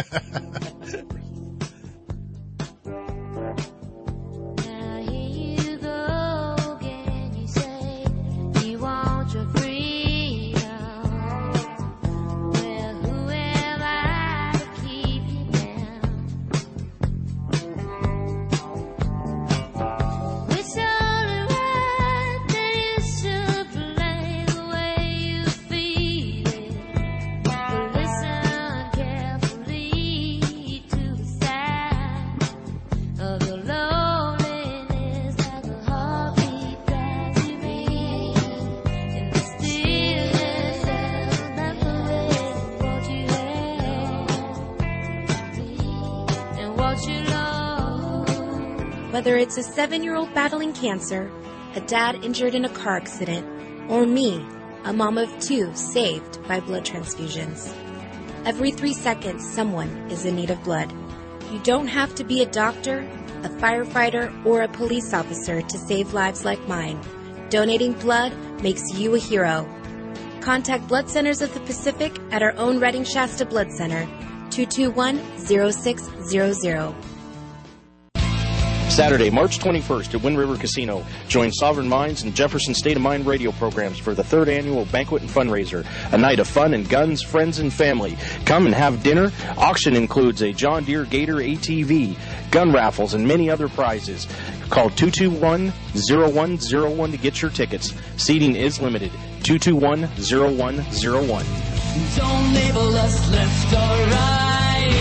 Whether it's a seven-year-old battling cancer, a dad injured in a car accident, or me, a mom of two saved by blood transfusions. Every three seconds, someone is in need of blood. You don't have to be a doctor, a firefighter, or a police officer to save lives like mine. Donating blood makes you a hero. Contact Blood Centers of the Pacific at our own Redding Shasta Blood Center, two two one, zero six zero zero. Saturday, March twenty-first at Wind River Casino. Join Sovereign Minds and Jefferson State of Mind radio programs for the third annual banquet and fundraiser. A night of fun and guns, friends, and family. Come and have dinner. Auction includes a John Deere Gator A T V, gun raffles, and many other prizes. Call two two one, zero one zero one to get your tickets. Seating is limited. two two one, zero one zero one. Don't label us left or right.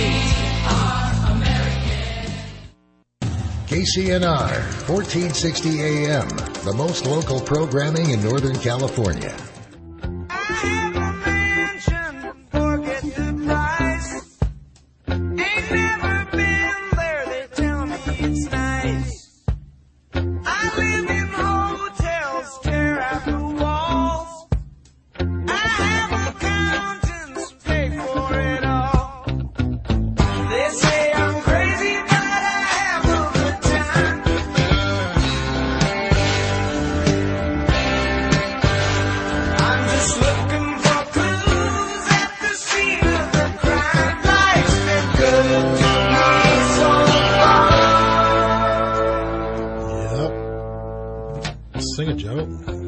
K C N R, fourteen sixty A M, the most local programming in Northern California. Sing it, Joe.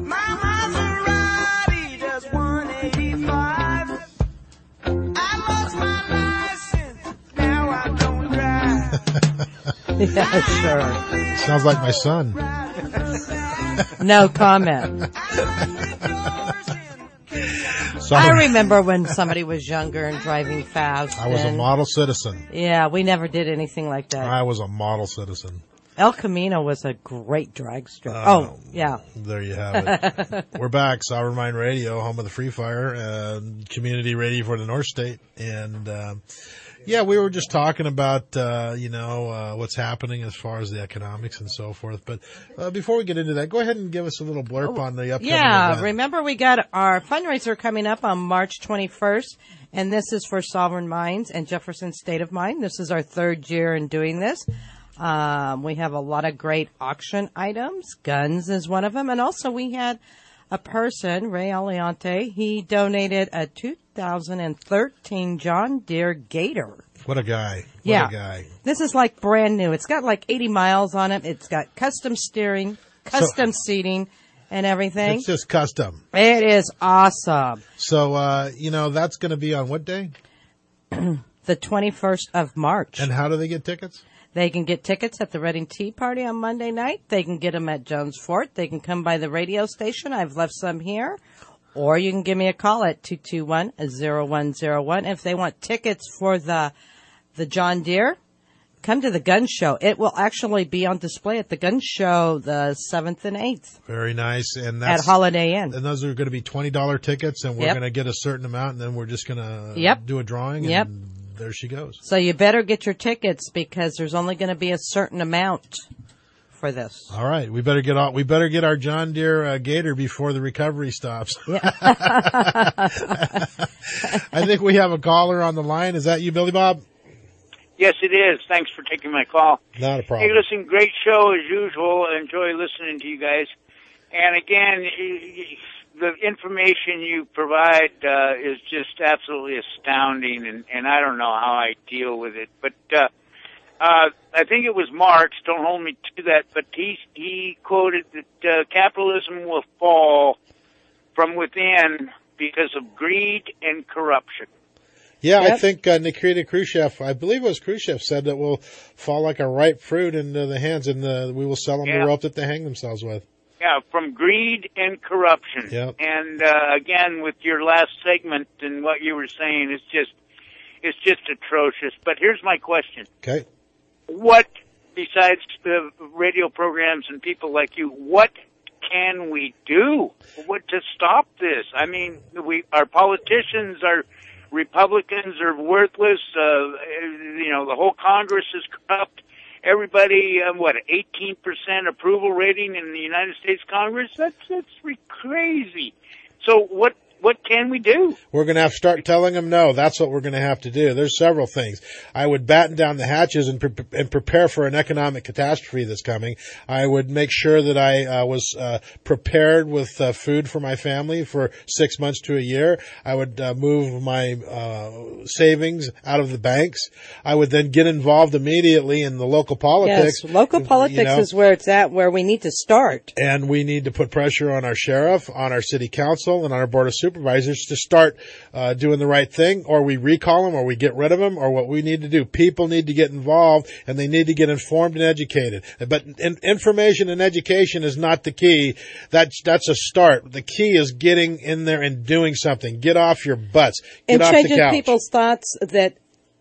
Yeah, sure. Sounds like my son. No comment. I remember when somebody was younger and driving fast. I was a and- model citizen. Yeah, we never did anything like that. I was a model citizen. El Camino was a great drag strip. Uh, oh, yeah. There you have it. We're back. Sovereign Mind Radio, home of the Free Fire, uh, community radio for the North State. And, um, yeah, we were just talking about, uh, you know, uh, what's happening as far as the economics and so forth. But, uh, before we get into that, go ahead and give us a little blurb on the upcoming Yeah, event. remember we got our fundraiser coming up on March twenty-first, and this is for Sovereign Minds and Jefferson State of Mind. This is our third year in doing this. Um, we have a lot of great auction items. Guns is one of them. And also we had a person, Ray Aliante, he donated a two thousand thirteen John Deere Gator. What a guy. What yeah. a guy. This is like brand new. It's got like eighty miles on it. It's got custom steering, custom so, seating, and everything. It's just custom. It is awesome. So, uh, you know, that's going to be on what day? The twenty-first of March. And how do they get tickets? They can get tickets at the Reading Tea Party on Monday night. They can get them at Jones Fort. They can come by the radio station. I've left some here. Or you can give me a call at two two one, zero one zero one. If they want tickets for the the John Deere, come to the gun show. It will actually be on display at the gun show the seventh and eighth. Very nice. And that's, at Holiday Inn. And those are going to be twenty dollars tickets, and we're yep. going to get a certain amount, and then we're just going to yep. do a drawing. And yep. there she goes. So you better get your tickets because there's only going to be a certain amount for this. All right, we better get all, we better get our John Deere uh, Gator before the recovery stops. Yeah. I think we have a caller on the line. Is that you, Billy Bob? Yes, it is. Thanks for taking my call. Not a problem. Hey, listen, great show as usual. I enjoy listening to you guys. And again, the information you provide uh, is just absolutely astounding, and, and I don't know how I deal with it. But uh, uh, I think it was Marx, don't hold me to that, but he, he quoted that uh, capitalism will fall from within because of greed and corruption. Yeah, Yep. I think uh, Nikita Khrushchev, I believe it was Khrushchev, said that will fall like a ripe fruit into the hands, and uh, we will sell them Yeah. the rope that they hang themselves with. Yeah, from greed and corruption. Yep. And uh, again, with your last segment and what you were saying, it's just it's just atrocious. But here's my question: Okay. What, besides the radio programs and people like you, what can we do? What to stop this? I mean, we our politicians are. Republicans are worthless. Uh, you know, the whole Congress is corrupt. Everybody, um, what, eighteen percent approval rating in the United States Congress? That's that's re- crazy. So what what can we do? We're going to have to start telling them no. That's what we're going to have to do. There's several things. I would batten down the hatches and, pre- and prepare for an economic catastrophe that's coming. I would make sure that I uh, was uh, prepared with uh, food for my family for six months to a year. I would uh, move my uh, savings out of the banks. I would then get involved immediately in the local politics. Yes, local politics you know, is where it's at, where we need to start. And we need to put pressure on our sheriff, on our city council, and on our board of supervisors to start uh, doing the right thing, or we recall them, or we get rid of them, or what we need to do. People need to get involved, and they need to get informed and educated. But in, information and education is not the key. That's that's a start. The key is getting in there and doing something. Get off your butts. Get And off the changing couch. people's thoughts that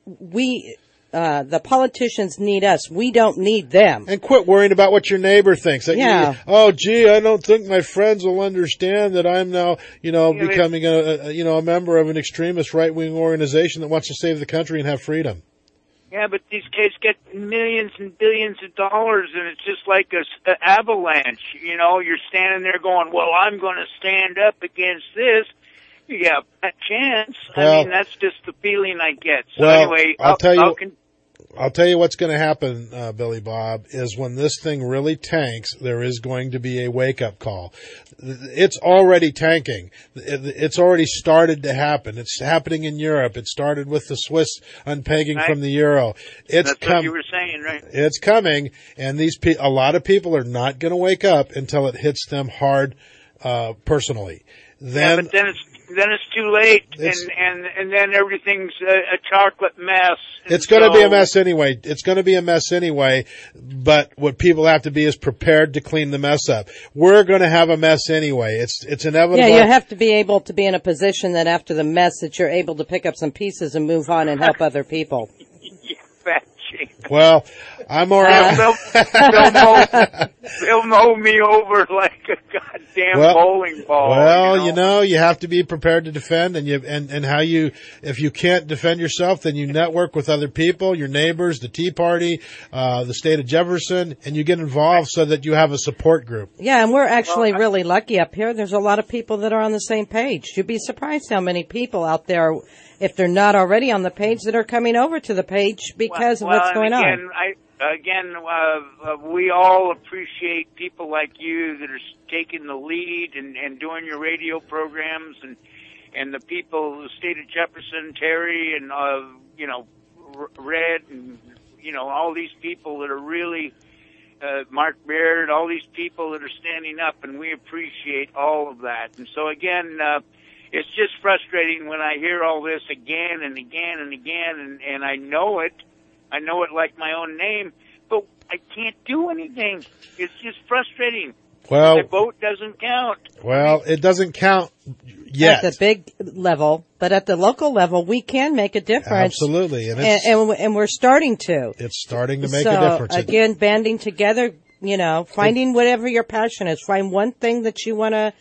we, uh, the politicians need us. We don't need them. And quit worrying about what your neighbor thinks. That Yeah. You, oh, gee, I don't think my friends will understand that I'm now, you know, Yeah, becoming a, a, you know, a member of an extremist right-wing organization that wants to save the country and have freedom. Yeah, but these kids get millions and billions of dollars, and it's just like a, a avalanche. You know, you're standing there going, well, I'm going to stand up against this. You have a chance. Well- I mean, that's just the feeling I get. So Well, anyway, I'll tell you- I'll con- I'll tell you what's going to happen, uh, Billy Bob, is when this thing really tanks, there is going to be a wake-up call. It's already tanking. It's already started to happen. It's happening in Europe. It started with the Swiss unpegging Right. from the euro. It's that's what com- you were saying, right? It's coming, and these pe- a lot of people are not going to wake up until it hits them hard uh, personally. Yeah, Then but then it's then it's too late, It's- and and and then everything's a, a chocolate mess. And It's going to be so- a mess anyway. It's going to be a mess anyway, but what people have to be is prepared to clean the mess up. We're going to have a mess anyway. It's it's inevitable. Yeah, you have to be able to be in a position that after the mess that you're able to pick up some pieces and move on and help other people. You fat chick. Well, I'm all right. They'll, they'll, mow, they'll mow me over like a goddamn Well- bowling ball. Well, you know? you know, you have to be prepared to defend, and you and and how you if you can't defend yourself, then you network with other people, your neighbors, the Tea Party, uh, the state of Jefferson, and you get involved so that you have a support group. Yeah, and we're actually really lucky up here. There's a lot of people that are on the same page. You'd be surprised how many people out there, if they're not already on the page, that are coming over to the page because well, of what's and going again, on. I, again, uh, uh, we all appreciate people like you that are taking the lead and, and doing your radio programs, and and the people, the state of Jefferson, Terry, and uh, you know, R- Red, and you know, all these people that are really. Uh, Mark Baird, all these people that are standing up, and we appreciate all of that. And so again, uh, it's just frustrating when I hear all this again and again and again, and, and I know it. I know it like my own name, but I can't do anything. It's just frustrating. Well- My vote doesn't count. Well, it doesn't count yet. At the big level, but at the local level, we can make a difference. Absolutely, and And, it's and, and we're starting to. it's starting to make so, a difference. again, banding together, you know, finding whatever your passion is. Find one thing that you want to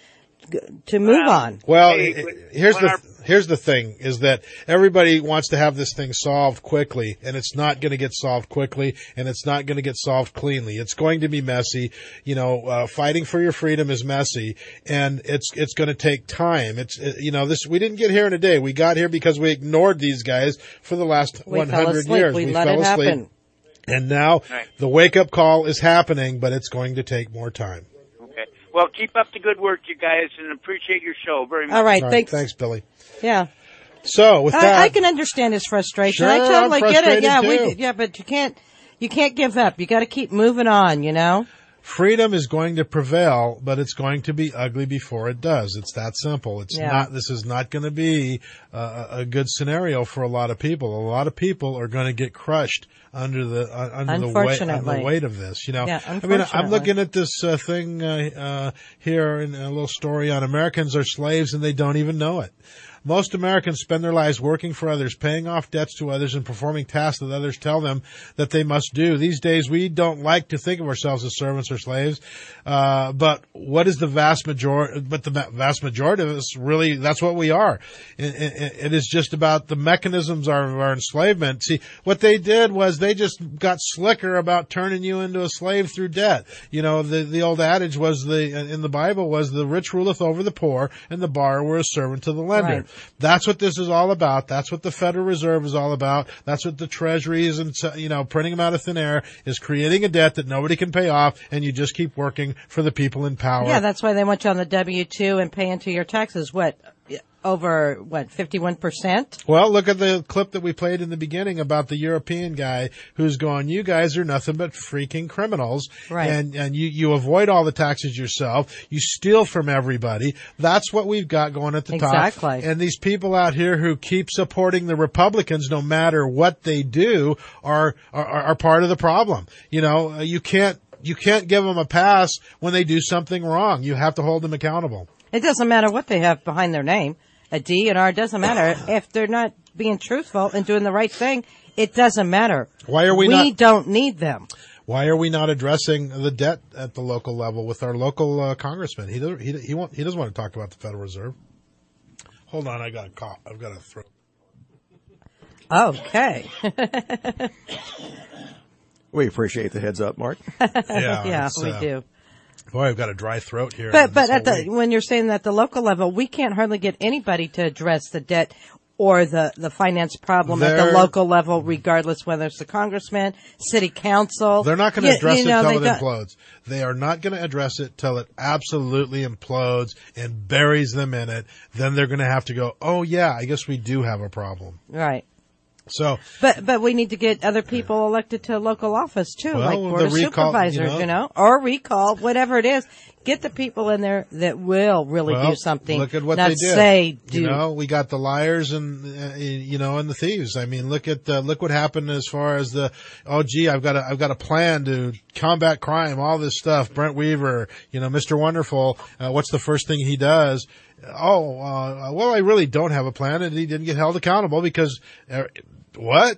to move on. Well, Hey, it- when- here's when the our- here's the thing: is that everybody wants to have this thing solved quickly, and it's not going to get solved quickly, and it's not going to get solved cleanly. It's going to be messy. You know, uh, fighting for your freedom is messy, and it's it's going to take time. It's uh, you know this. We didn't get here in a day. We got here because we ignored these guys for the last We one fell hundred asleep. years. We we let fell it asleep. happen. And now Right. the wake-up call is happening, but it's going to take more time. Okay. Well, keep up the good work, you guys, and appreciate your show very much. All right, All right, thanks. thanks, Billy. Yeah. So with that, I, I can understand his frustration. Sure, I totally I'm get it. frustrated Yeah, too. we, yeah, but you can't, you can't give up. You got to keep moving on. You know. freedom is going to prevail, but it's going to be ugly before it does. It's that simple. It's Yeah. not, this is not going to be uh, a good scenario for a lot of people. A lot of people are going to get crushed under the, uh, under the weight, under the Unfortunately. weight of this, you know. Yeah, I mean, I'm unfortunately. looking at this uh, thing, uh, uh, here in a little story on Americans are slaves and they don't even know it. Most Americans spend their lives working for others, paying off debts to others, and performing tasks that others tell them that they must do. These days, we don't like to think of ourselves as servants or slaves, uh, but what is the vast majority, but the ma- vast majority of us really, that's what we are. It, it, it is just about the mechanisms of our enslavement. See, what they did was they just got slicker about turning you into a slave through debt. You know, the, the old adage was the, in the Bible was the rich ruleth over the poor, and the borrower is servant to the lender. Right. That's what this is all about. That's what the Federal Reserve is all about. That's what the Treasury is, and you know, printing them out of thin air is creating a debt that nobody can pay off, and you just keep working for the people in power. Yeah, that's why they want you on the W two and pay into your taxes. What, over, what, fifty-one percent? Well, look at the clip that we played in the beginning about the European guy who's going, you guys are nothing but freaking criminals. Right. And, and you, you avoid all the taxes yourself. You steal from everybody. That's what we've got going at the top. Exactly. And these people out here who keep supporting the Republicans no matter what they do are, are, are part of the problem. You know, uh, you can't, you can't give them a pass when they do something wrong. You have to hold them accountable. It doesn't matter what they have behind their name. A D and R doesn't matter. If they're not being truthful and doing the right thing, it doesn't matter. Why are we We not- don't need them. Why are we not addressing the debt at the local level with our local uh, congressman? He doesn't. He he, won't, he doesn't want to talk about the Federal Reserve. Hold on, I got a cough. I've got a throat. Okay. We appreciate the heads up, Mark. Yeah, yeah, it's, we uh, do. Boy, I've got a dry throat here. But this but at whole the week. when you're saying that the local level, we can't hardly get anybody to address the debt or the, the finance problem at the They're- local level, regardless whether it's the congressman, city council. They're not going to You- address you know, it they till it don't- implodes. They are not going to address it till it absolutely implodes and buries them in it. Then they're going to have to go, oh yeah, I guess we do have a problem. Right. So But but we need to get other people elected to local office too, Well, like the board of recall, you supervisors, know. you know, or recall, whatever it is. get the people in there that will really Well, do something. Look at what not they did. say do. You know, we got the liars and uh, you know, and the thieves. I mean, look at uh, look what happened as far as the oh, gee, I've got a I've got a plan to combat crime, all this stuff. Brent Weaver, you know, Mister Wonderful. Uh, what's the first thing he does? Oh, uh, well, I really don't have a plan, and he didn't get held accountable because uh, what?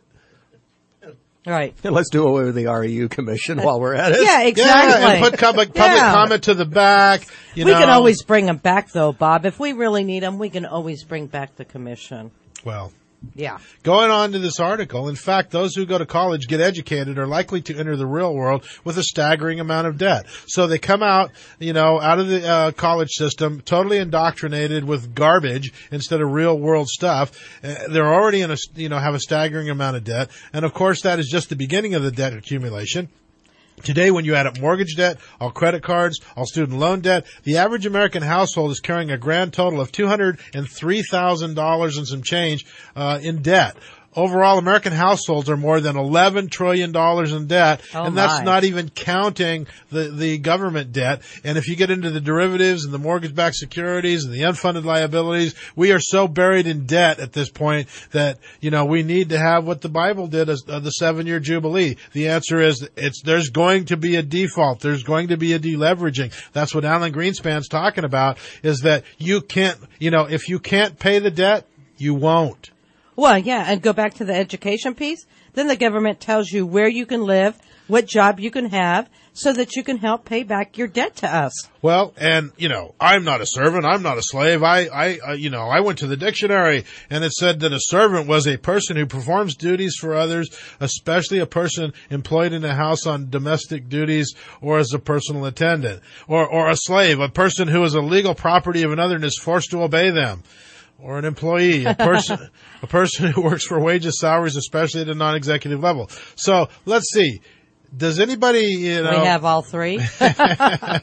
Right. Let's do away with the R E U commission while we're at it. Yeah, exactly. Yeah, and put public, public Yeah. comment to the back. You we know. can always bring them back, though, Bob. If we really need them, we can always bring back the commission. Well, yeah. Going on to this article, in fact, those who go to college, get educated, are likely to enter the real world with a staggering amount of debt. So they come out, you know, out of the uh, college system, totally indoctrinated with garbage instead of real world stuff. Uh, they're already in a, you know, have a staggering amount of debt. And of course, that is just the beginning of the debt accumulation. Today, when you add up mortgage debt, all credit cards, all student loan debt, the average American household is carrying a grand total of two hundred three thousand dollars and some change uh, in debt. Overall, American households are more than eleven trillion dollars in debt, Oh, and that's my. not even counting the, the government debt. And if you get into the derivatives and the mortgage-backed securities and the unfunded liabilities, we are so buried in debt at this point that, you know, we need to have what the Bible did as uh, the seven-year Jubilee. The answer is it's there's going to be a default. There's going to be a deleveraging. That's what Alan Greenspan's talking about, is that you can't, you know, if you can't pay the debt, you won't. Well, yeah, and go back to the education piece. Then the government tells you where you can live, what job you can have, so that you can help pay back your debt to us. Well, and, you know, I'm not a servant. I'm not a slave. I, I, uh, you know, I went to the dictionary and it said that a servant was a person who performs duties for others, especially a person employed in a house on domestic duties or as a personal attendant. Or, or a slave, a person who is a legal property of another and is forced to obey them. Or an employee, a person, a person who works for wages, salaries, especially at a non-executive level. So let's see. Does anybody, you know, we have all three. uh,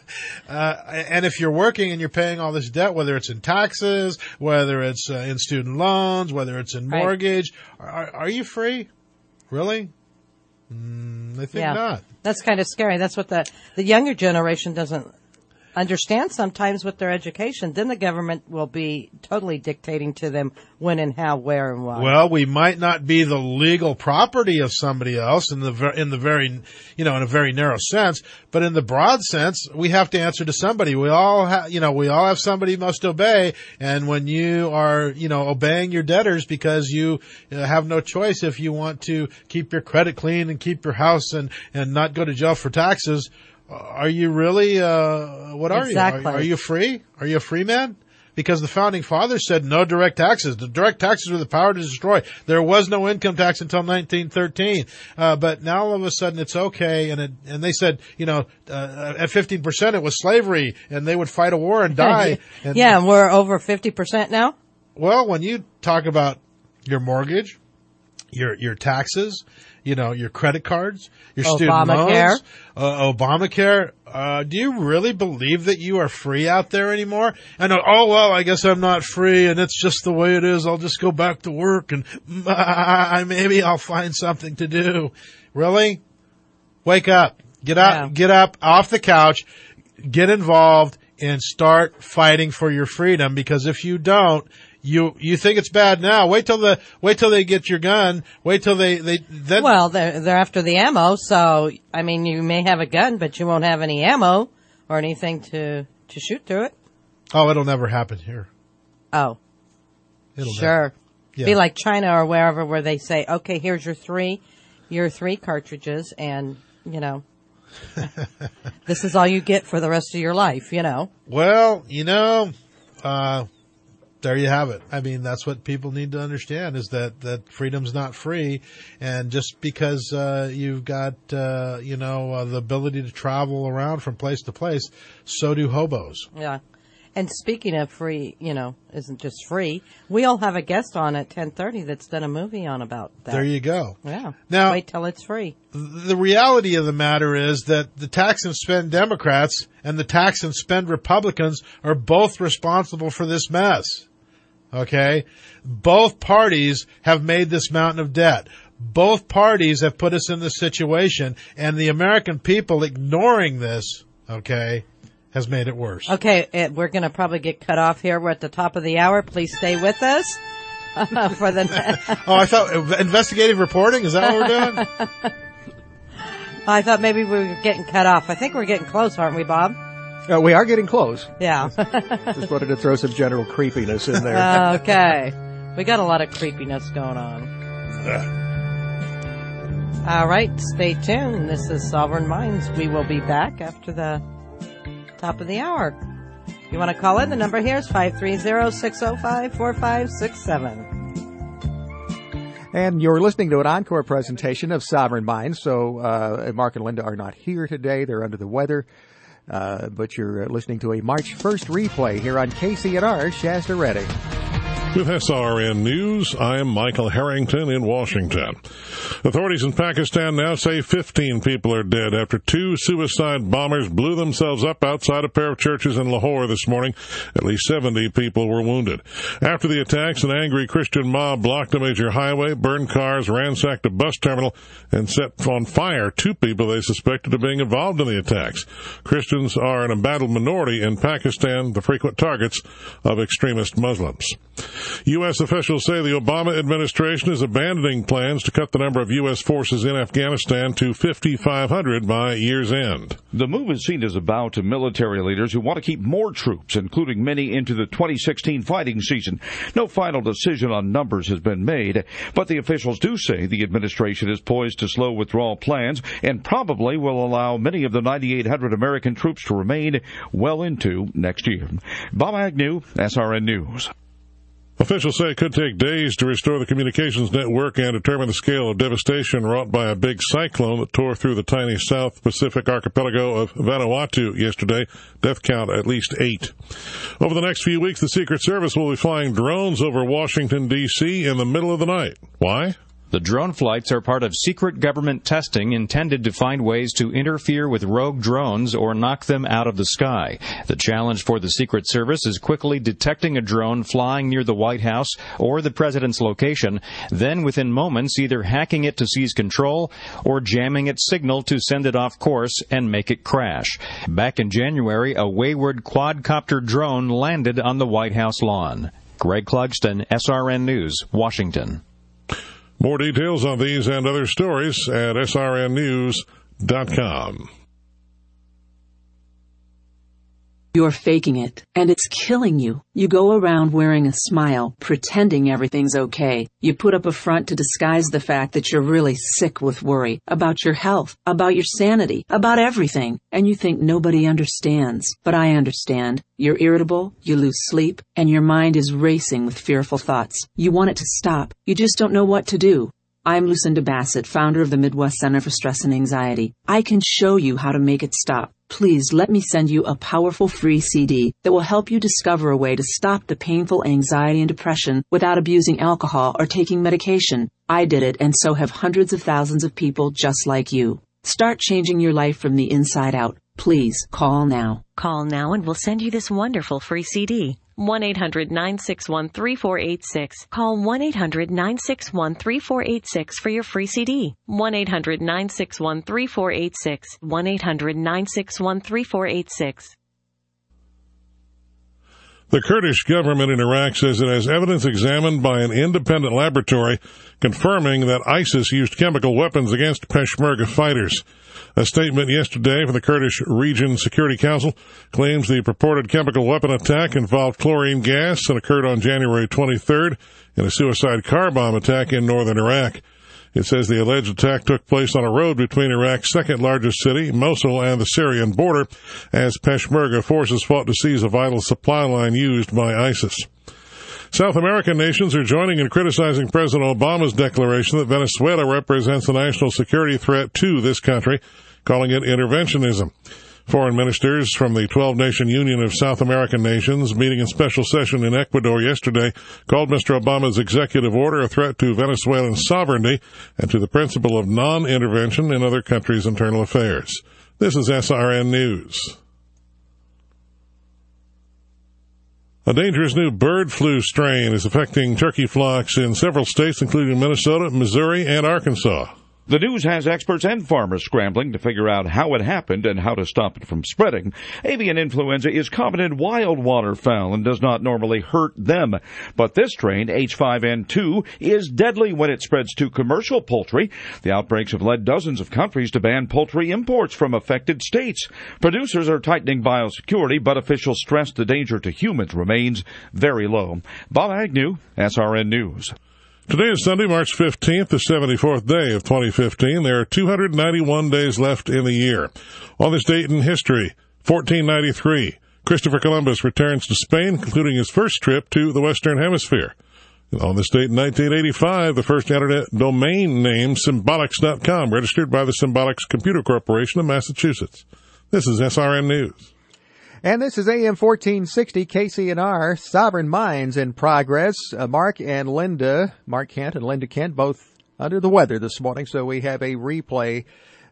and if you're working and you're paying all this debt, whether it's in taxes, whether it's uh, in student loans, whether it's in Right. mortgage, are, are you free? Really? Mm, I think yeah. not. That's kind of scary. That's what the, the younger generation doesn't understand sometimes with their education. Then the government will be totally dictating to them when and how, where and why. Well, we might not be the legal property of somebody else in the ver- in the very, you know, in a very narrow sense, but in the broad sense, we have to answer to somebody. We all have, you know, we all have somebody must obey, and when you are, you know, obeying your debtors because you uh, have no choice if you want to keep your credit clean and keep your house and and not go to jail for taxes, are you really, uh, what are Exactly. you? Are, are you free? Are you a free man? Because the founding fathers said no direct taxes. The direct taxes were the power to destroy. There was no income tax until nineteen thirteen. Uh, but now all of a sudden it's okay. And it, and they said, you know, uh, at fifteen percent it was slavery and they would fight a war and die. And, yeah, and we're over fifty percent now. Well, when you talk about your mortgage, your, your taxes, you know, your credit cards, your student Obamacare. loans, uh, Obamacare. Uh, do you really believe that you are free out there anymore? And, uh, oh, well, I guess I'm not free and it's just the way it is. I'll just go back to work and uh, maybe I'll find something to do. Really? Wake up. Get up, Yeah. get up off the couch, get involved and start fighting for your freedom, because if you don't, You you think it's bad now? Wait till the wait till they get your gun. Wait till they they then. Well, they're they're after the ammo, so I mean, you may have a gun, but you won't have any ammo or anything to to shoot through it. Oh, it'll never happen here. Oh, It'll sure. never. Yeah. Be like China or wherever, where they say, "Okay, here's your three, your three cartridges, and you know, this is all you get for the rest of your life." You know. Well, you know, uh, there you have it. I mean, that's what people need to understand, is that, that freedom's not free. And just because, uh, you've got, uh, you know, uh, the ability to travel around from place to place, so do hobos. Yeah. And speaking of free, you know, isn't just free. We all have a guest on at ten thirty that's done a movie on about that. There you go. Yeah. Now, wait till it's free. The reality of the matter is that the tax and spend Democrats and the tax and spend Republicans are both responsible for this mess. Okay? Both parties have made this mountain of debt. Both parties have put us in this situation, and the American people ignoring this, okay, has made it worse. Okay, uh, we're going to probably get cut off here. We're at the top of the hour. Please stay with us for the. Oh, I thought uh, investigative reporting. Is that what we're doing? I thought maybe we were getting cut off. I think we're getting close, aren't we, Bob? Uh, we are getting close. Yeah. Just wanted to throw some general creepiness in there. Uh, okay. We got a lot of creepiness going on. All right, stay tuned. This is Sovereign Minds. We will be back after the top of the hour. If you want to call in, the number here is five three zero, six zero five, four five six seven. And you're listening to an encore presentation of Sovereign Minds. So uh, Mark and Linda are not here today. They're under the weather. Uh, but you're listening to a March first replay here on K C N R Shasta Redding. With S R N News, I am Michael Harrington in Washington. Authorities in Pakistan now say fifteen people are dead after two suicide bombers blew themselves up outside a pair of churches in Lahore this morning. At least seventy people were wounded. After the attacks, an angry Christian mob blocked a major highway, burned cars, ransacked a bus terminal, and set on fire two people they suspected of being involved in the attacks. Christians are an embattled minority in Pakistan, the frequent targets of extremist Muslims. U S officials say the Obama administration is abandoning plans to cut the number of U S forces in Afghanistan to fifty-five hundred by year's end. The move is seen as a bow to military leaders who want to keep more troops, including many into the twenty sixteen fighting season. No final decision on numbers has been made, but the officials do say the administration is poised to slow withdrawal plans and probably will allow many of the ninety-eight hundred American troops to remain well into next year. Bob Agnew, S R N News. Officials say it could take days to restore the communications network and determine the scale of devastation wrought by a big cyclone that tore through the tiny South Pacific archipelago of Vanuatu yesterday. Death count at least eight. Over the next few weeks, the Secret Service will be flying drones over Washington, D C in the middle of the night. Why? The drone flights are part of secret government testing intended to find ways to interfere with rogue drones or knock them out of the sky. The challenge for the Secret Service is quickly detecting a drone flying near the White House or the president's location, then within moments either hacking it to seize control or jamming its signal to send it off course and make it crash. Back in January, a wayward quadcopter drone landed on the White House lawn. Greg Clugston, S R N News, Washington. More details on these and other stories at S R N news dot com. You're faking it, and it's killing you. You go around wearing a smile, pretending everything's okay. You put up a front to disguise the fact that you're really sick with worry about your health, about your sanity, about everything, and you think nobody understands. But I understand. You're irritable, you lose sleep, and your mind is racing with fearful thoughts. You want it to stop. You just don't know what to do. I'm Lucinda Bassett, founder of the Midwest Center for Stress and Anxiety. I can show you how to make it stop. Please let me send you a powerful free C D that will help you discover a way to stop the painful anxiety and depression without abusing alcohol or taking medication. I did it, and so have hundreds of thousands of people just like you. Start changing your life from the inside out. Please call now. Call now and we'll send you this wonderful free C D. one eight hundred nine six one three four eight six. Call one eight hundred nine six one three four eight six for your free C D. one eight hundred nine six one three four eight six. one eight hundred nine six one three four eight six. The Kurdish government in Iraq says it has evidence examined by an independent laboratory confirming that ISIS used chemical weapons against Peshmerga fighters. A statement yesterday from the Kurdish Region Security Council claims the purported chemical weapon attack involved chlorine gas and occurred on January twenty-third in a suicide car bomb attack in northern Iraq. It says the alleged attack took place on a road between Iraq's second-largest city, Mosul, and the Syrian border, as Peshmerga forces fought to seize a vital supply line used by ISIS. South American nations are joining in criticizing President Obama's declaration that Venezuela represents a national security threat to this country, calling it interventionism. Foreign ministers from the twelve-nation Union of South American Nations, meeting in special session in Ecuador yesterday, called Mister Obama's executive order a threat to Venezuelan sovereignty and to the principle of non-intervention in other countries' internal affairs. This is S R N News. A dangerous new bird flu strain is affecting turkey flocks in several states, including Minnesota, Missouri, and Arkansas. The news has experts and farmers scrambling to figure out how it happened and how to stop it from spreading. Avian influenza is common in wild waterfowl and does not normally hurt them. But this strain, H five N two, is deadly when it spreads to commercial poultry. The outbreaks have led dozens of countries to ban poultry imports from affected states. Producers are tightening biosecurity, but officials stress the danger to humans remains very low. Bob Agnew, S R N News. Today is Sunday, March fifteenth, the seventy-fourth day of twenty fifteen. There are two hundred ninety-one days left in the year. On this date in history, fourteen ninety-three, Christopher Columbus returns to Spain, concluding his first trip to the Western Hemisphere. On this date in nineteen eighty-five, the first Internet domain name, Symbolics dot com, registered by the Symbolics Computer Corporation of Massachusetts. This is S R N News. And this is A M fourteen sixty K C N R, Sovereign Minds in progress. Uh, Mark and Linda, Mark Kent and Linda Kent, both under the weather this morning, so we have a replay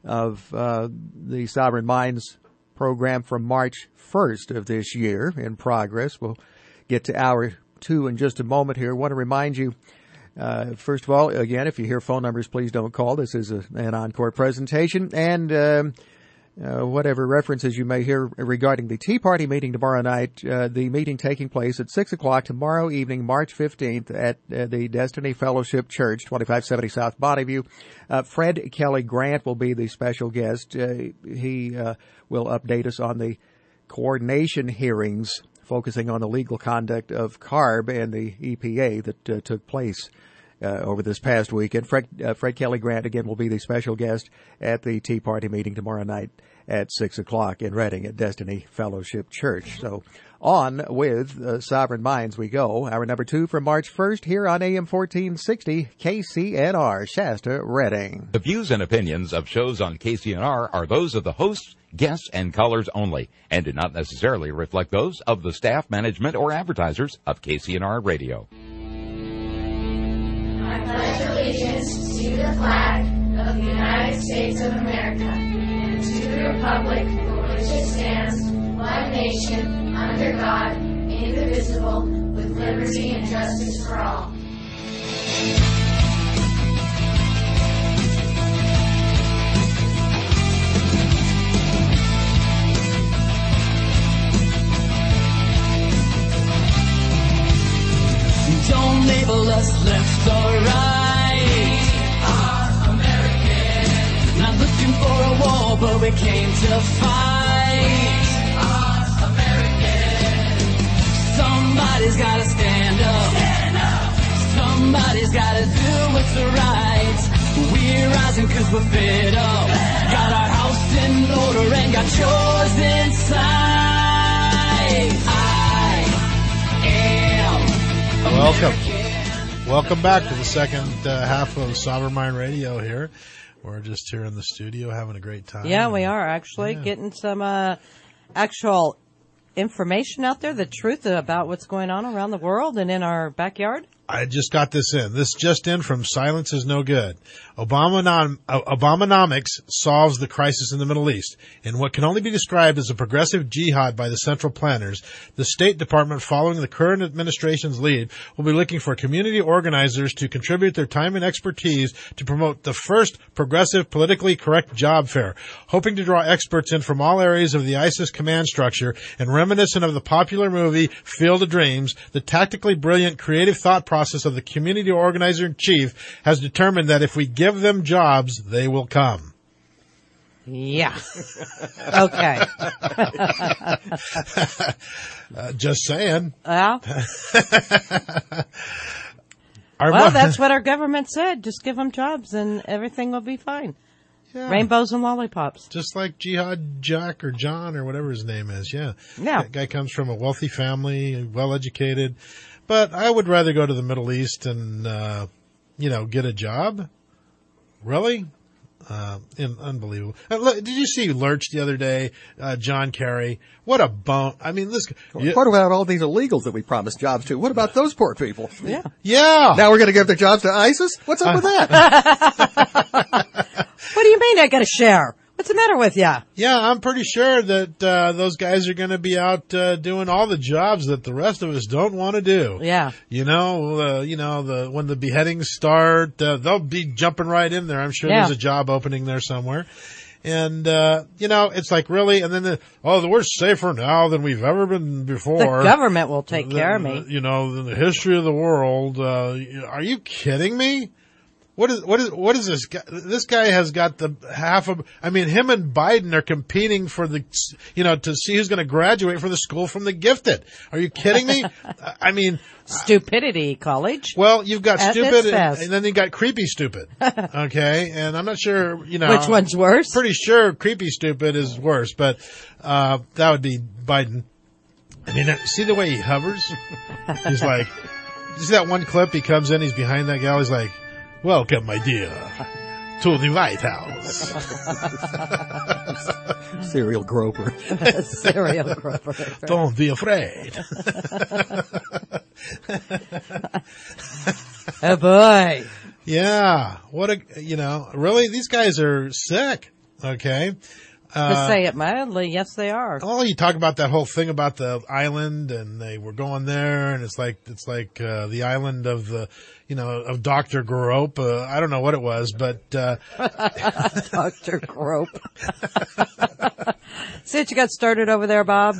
of uh, the Sovereign Minds program from March first of this year in progress. We'll get to hour two in just a moment here. I want to remind you, uh, first of all, again, if you hear phone numbers, please don't call. This is a, an encore presentation. And um, Uh, whatever references you may hear regarding the Tea Party meeting tomorrow night, uh, the meeting taking place at six o'clock tomorrow evening, March fifteenth, at uh, the Destiny Fellowship Church, twenty-five seventy South Bonneview. Uh, Fred Kelly Grant will be the special guest. Uh, he uh, will update us on the coordination hearings focusing on the legal conduct of CARB and the E P A that uh, took place Uh, over this past weekend. Fred, uh, Fred Kelly Grant, again, will be the special guest at the Tea Party meeting tomorrow night at six o'clock in Reading at Destiny Fellowship Church. So on with uh, Sovereign Minds we go. Hour number two from March first here on A M fourteen sixty K C N R, Shasta, Reading. The views and opinions of shows on K C N R are those of the hosts, guests, and callers only, and do not necessarily reflect those of the staff, management, or advertisers of K C N R Radio. I pledge allegiance to the flag of the United States of America and to the republic for which it stands, one nation, under God, indivisible, with liberty and justice for all. Don't label us left or right. We are American. Not looking for a war, but we came to fight. We are American. Somebody's gotta stand up. Stand up. Somebody's gotta do what's right. We're rising cause we're fed up. Fed got our house in order and got yours inside. I am Welcome. Welcome back to the second uh, half of Sovereign Mind Radio here. We're just here in the studio having a great time. Yeah, we are actually Yeah. getting some uh, actual information out there, the truth about what's going on around the world and in our backyard. I just got this in. This just in from Silence is No Good. Obama Obamonomics solves the crisis in the Middle East. In what can only be described as a progressive jihad by the central planners, the State Department, following the current administration's lead, will be looking for community organizers to contribute their time and expertise to promote the first progressive, politically correct job fair, hoping to draw experts in from all areas of the ISIS command structure. And reminiscent of the popular movie Field of Dreams, the tactically brilliant creative thought process of the community organizer-in-chief has determined that if we give them jobs, they will come. Yeah. Okay. uh, just saying. Well, Our well mo- that's what our government said. Just give them jobs and everything will be fine. Yeah. Rainbows and lollipops. Just like Jihad Jack or John or whatever his name is. Yeah. Yeah. That guy comes from a wealthy family, well-educated. But I would rather go to the Middle East and, uh, you know, get a job. Really? Uh, in, unbelievable. Uh, look, did you see Lurch the other day? Uh, John Kerry. What a bone. I mean, this. What about all these illegals that we promised jobs to? What about those poor people? Yeah. Yeah. Now we're going to give their jobs to ISIS? What's up with that? What do you mean I got to share? What's the matter with ya? Yeah, I'm pretty sure that uh, those guys are going to be out uh, doing all the jobs that the rest of us don't want to do. Yeah. You know, uh, you know, the when the beheadings start, uh, they'll be jumping right in there. I'm sure Yeah. there's a job opening there somewhere. And, uh, you know, it's like, really? And then, the, oh, we're safer now than we've ever been before. The government will take The- care of me. You know, in the history of the world. Uh, are you kidding me? What is, what is, what is this guy? This guy has got the half of, I mean, him and Biden are competing for the, you know, to see who's going to graduate from the school from the gifted. Are you kidding me? I mean. Stupidity college. Well, you've got At stupid its and, best. and then you got creepy stupid. Okay. And I'm not sure, you know. Which one's worse? Pretty sure creepy stupid is worse, but, uh, that would be Biden. I mean, see the way he hovers? He's like, you see that one clip? He comes in, he's behind that gal, he's like, welcome, my dear, to the White House. Serial groper. Serial groper. Don't be afraid. Oh boy. Yeah. What a, you know, really, these guys are sick. Okay. To say it mildly, yes, they are. Oh, you talk about that whole thing about the island, and they were going there, and it's like it's like uh, the island of the, you know, of Doctor Grope. Uh, I don't know what it was, but uh, Doctor Grope. See what you got started over there, Bob?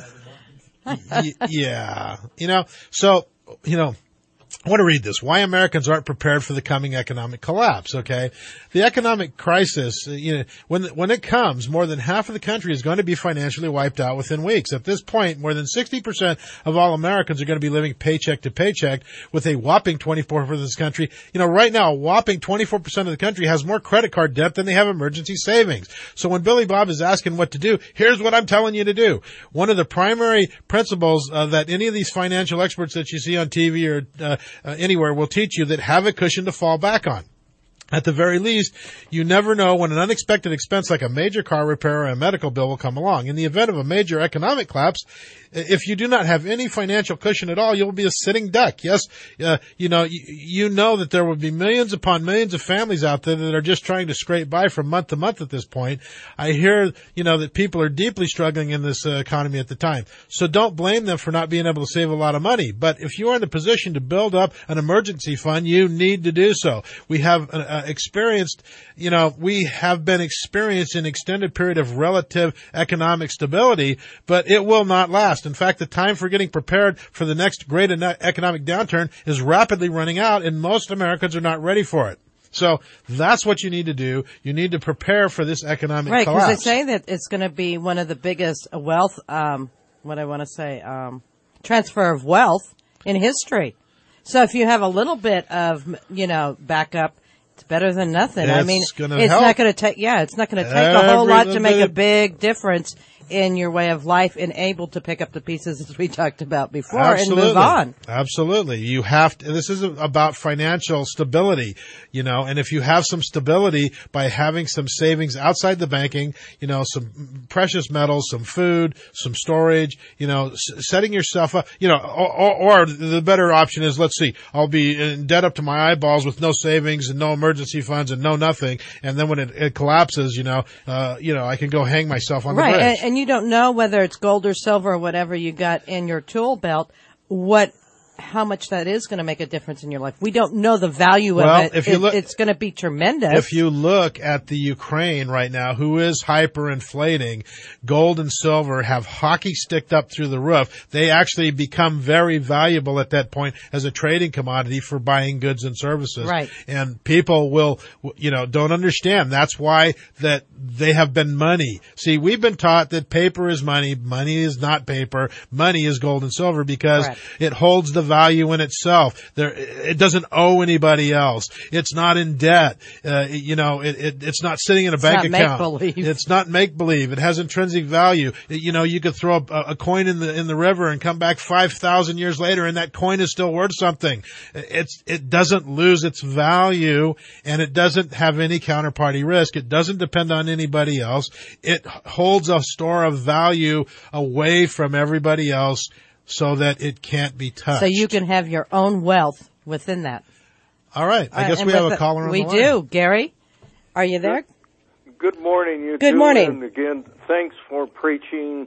y- yeah, you know. So, you know, I want to read this. Why Americans aren't prepared for the coming economic collapse. Okay, the economic crisis. You know, when when it comes, more than half of the country is going to be financially wiped out within weeks. At this point, more than sixty percent of all Americans are going to be living paycheck to paycheck, with a whopping twenty-four percent of this country. You know, right now, a whopping twenty-four percent of the country has more credit card debt than they have emergency savings. So when Billy Bob is asking what to do, here's what I'm telling you to do. One of the primary principles uh, that any of these financial experts that you see on T V or uh, uh, anywhere will teach you, that have a cushion to fall back on. At the very least, you never know when an unexpected expense like a major car repair or a medical bill will come along. In the event of a major economic collapse, if you do not have any financial cushion at all, you'll be a sitting duck. Yes, uh, you know, you, you know that there will be millions upon millions of families out there that are just trying to scrape by from month to month at this point. I hear, you know, that people are deeply struggling in this uh, economy at the time. So don't blame them for not being able to save a lot of money. But if you are in the position to build up an emergency fund, you need to do so. We have uh, experienced, you know, we have been experiencing an extended period of relative economic stability, but it will not last. In fact, the time for getting prepared for the next great economic downturn is rapidly running out, and most Americans are not ready for it. So that's what you need to do. You need to prepare for this economic Right, collapse. because they say that it's going to be one of the biggest wealth, um, what I want to say, um, transfer of wealth in history. So if you have a little bit of, you know, backup, it's better than nothing. I It's mean, gonna it's help. not going to take, yeah, it's not going to take a whole Every lot to little make a bit. big difference in your way of life and able to pick up the pieces as we talked about before Absolutely. and move on. Absolutely. You have to, this is about financial stability, you know, and if you have some stability by having some savings outside the banking, you know, some precious metals, some food, some storage, you know, s- setting yourself up, you know, or, or, or the better option is, let's see, I'll be in debt up to my eyeballs with no savings and no emergency funds and no nothing. And then when it, it collapses, you know, uh, you know, I can go hang myself on Right, the bridge. and, and you don't know whether it's gold or silver or whatever you got in your tool belt, what, how much that is going to make a difference in your life. We don't know the value Well, of it. if you It- look- it's going to be tremendous. If you look at the Ukraine right now, who is hyperinflating, gold and silver have hockey sticked up through the roof. They actually become very valuable at that point as a trading commodity for buying goods and services. Right. And people will, you know, don't understand. That's why that they have been money. See, we've been taught that paper is money. Money is not paper. Money is gold and silver because Correct. it holds the value in itself. There, it doesn't owe anybody else. It's not in debt. Uh, you know, it, it, it's not sitting in a It's bank not account. make-believe. It's not make believe. It has intrinsic value. It- you know, you could throw a, a coin in the in the river and come back five thousand years later, and that coin is still worth something. It's it doesn't lose its value, and it doesn't have any counterparty risk. It doesn't depend on anybody else. It holds a store of value away from everybody else, so that it can't be touched. so you can have your own wealth within that. All right. I Uh, guess and we have with a caller on We the line. do. Gary, are you there? Good morning, you Good two. morning. And again, thanks for preaching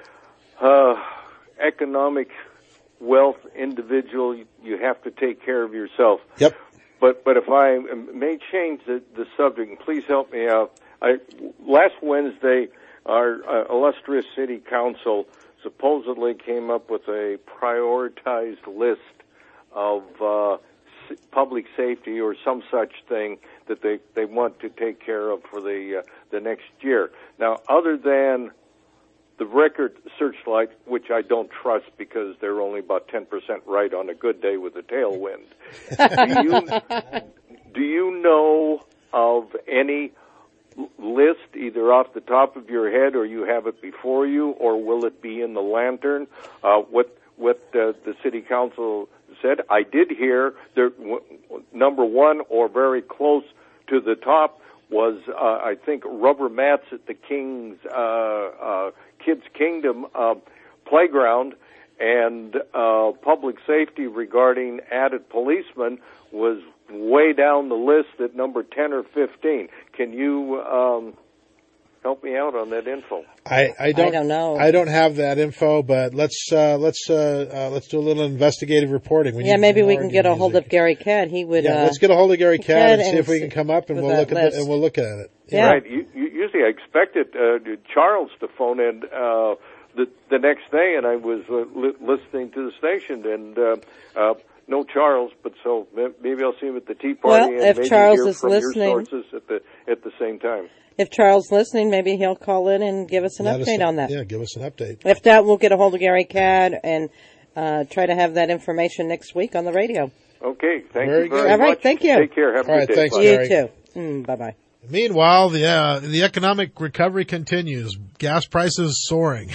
uh, economic wealth, individual. You have to take care of yourself. Yep. But but if I may change the, the subject, and please help me out. I, last Wednesday, our uh, illustrious city council supposedly came up with a prioritized list of uh, s- public safety or some such thing that they, they want to take care of for the uh, the next year. Now, other than the record searchlight, which I don't trust because they're only about ten percent right on a good day with a tailwind, do you do you know of any list, either off the top of your head or you have it before you, or will it be in the lantern? Uh, what what uh, the city council said. I did hear there w- number one or very close to the top was uh, I think rubber mats at the King's uh, uh, Kids Kingdom uh, playground, and uh, public safety regarding added policemen was way down the list at number ten or fifteen. Can you um, help me out on that info? I, I don't. I don't know. I don't have that info, but let's uh, let's uh, uh, let's do a little investigative reporting. We Yeah, need maybe we more can get a hold music. of Gary Kidd. He would. Yeah, uh, let's get a hold of Gary Kidd Cadd and see and if we see- can come up and with we'll that look at list. the, and we'll look at it. Yeah. Right. You, you, usually I expected uh, Charles to phone in uh, the the next day, and I was uh, li- listening to the station, and uh, uh, no Charles, but so ma- maybe I'll see him at the tea party, Well, and if maybe Charles hear is from listening- your sources at the at the same time. If Charles listening, maybe he'll call in and give us an Let us update know. on that. Yeah, give us an update. If not, we'll get a hold of Gary Cadd and uh, try to have that information next week on the radio. Okay, thank Very you very good. much. All right, thank you. Take care. Have a All good right, day. thanks, Bye. Gary. You too. Mm, bye bye. Meanwhile, the uh, the economic recovery continues. Gas prices soaring.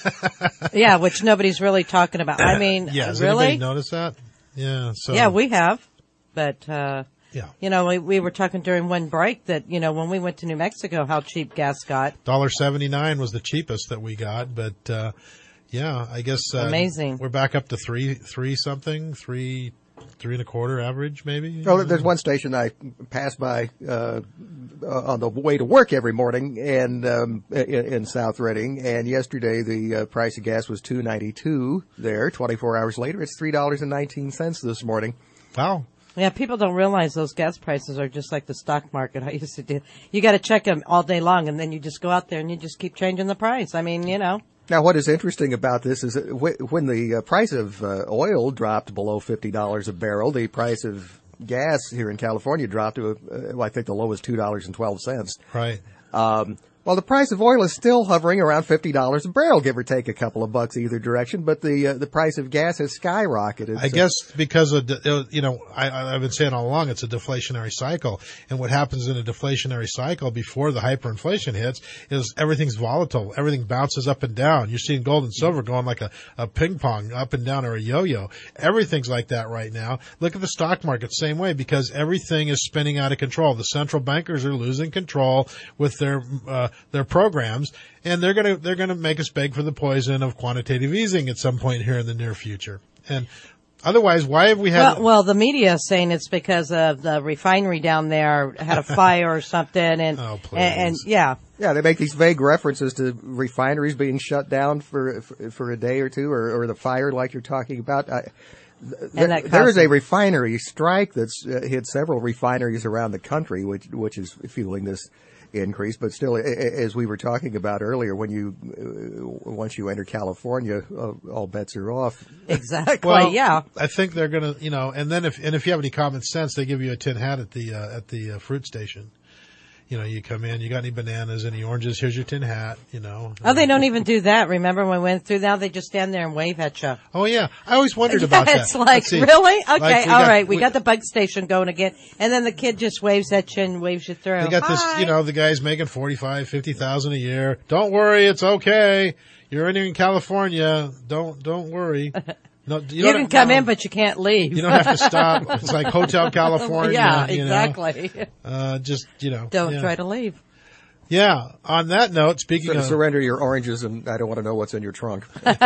Yeah, which nobody's really talking about. I mean, yeah, has really? anybody noticed that? Yeah. So Yeah, we have, but uh, Yeah. you know, we, we were talking during one break that you know when we went to New Mexico, how cheap gas got. one dollar seventy-nine was the cheapest that we got, but uh, yeah, I guess uh, Amazing. We're back up to three three something, three three and a quarter average, maybe. Oh, there's one station I pass by uh, on the way to work every morning, and um, in, in South Reading. And yesterday, the uh, price of gas was two ninety-two. There, twenty-four hours later, it's three dollars and nineteen cents this morning. Wow. Yeah, people don't realize those gas prices are just like the stock market. I used to do. You got to check them all day long, and then you just go out there and you just keep changing the price. I mean, you know. Now, what is interesting about this is that wh- when the uh, price of uh, oil dropped below fifty dollars a barrel, the price of gas here in California dropped to, uh, well, I think the low was two dollars and twelve cents. Right. Um, well, the price of oil is still hovering around fifty dollars a barrel, give or take a couple of bucks either direction, but the uh, the price of gas has skyrocketed. I So- guess because of, de- you know, I, I've been saying all along it's a deflationary cycle. And what happens in a deflationary cycle before the hyperinflation hits is everything's volatile. Everything bounces up and down. You're seeing gold and silver going like a, a ping pong up and down or a yo-yo. Everything's like that right now. Look at the stock market, same way, because everything is spinning out of control. The central bankers are losing control with their uh, their programs, and they're gonna they're gonna make us beg for the poison of quantitative easing at some point here in the near future. And otherwise, why have we had? Well, well, the media is saying it's because of the refinery down there had a fire or something, and Oh, and, and yeah, Yeah, they make these vague references to refineries being shut down for for, for a day or two, or, or the fire like you're talking about. I, th- And that there is a caused- refinery strike that's uh, hit several refineries around the country, which which is fueling this increase. But still, a- a- as we were talking about earlier, when you uh, once you enter California, uh, all bets are off. exactly. Well, yeah, I think they're gonna, you know, and then if and if you have any common sense, they give you a tin hat at the uh, at the uh, fruit station. You know, you come in, you got any bananas, any oranges? Here's your tin hat. You know. Oh, they don't even do that. Remember when we went through? Now they just stand there and wave at you. Oh yeah, I always wondered about that. It's like, Let's see. really? Okay, Like, we all got- right. We, we- got the bug station going again. And then the kid just waves at you and waves you through. They got this, Hi. you know, the guy's making forty-five, fifty thousand a year. Don't worry, it's okay. You're in in California. Don't don't worry. No, You, don't can have- come no. in, but you can't leave. You don't have to stop. It's like Hotel California. Yeah, you know. exactly. Uh, just you know. Don't yeah. try to leave. Yeah. On that note, speaking So of, surrender your oranges, and I don't want to know what's in your trunk.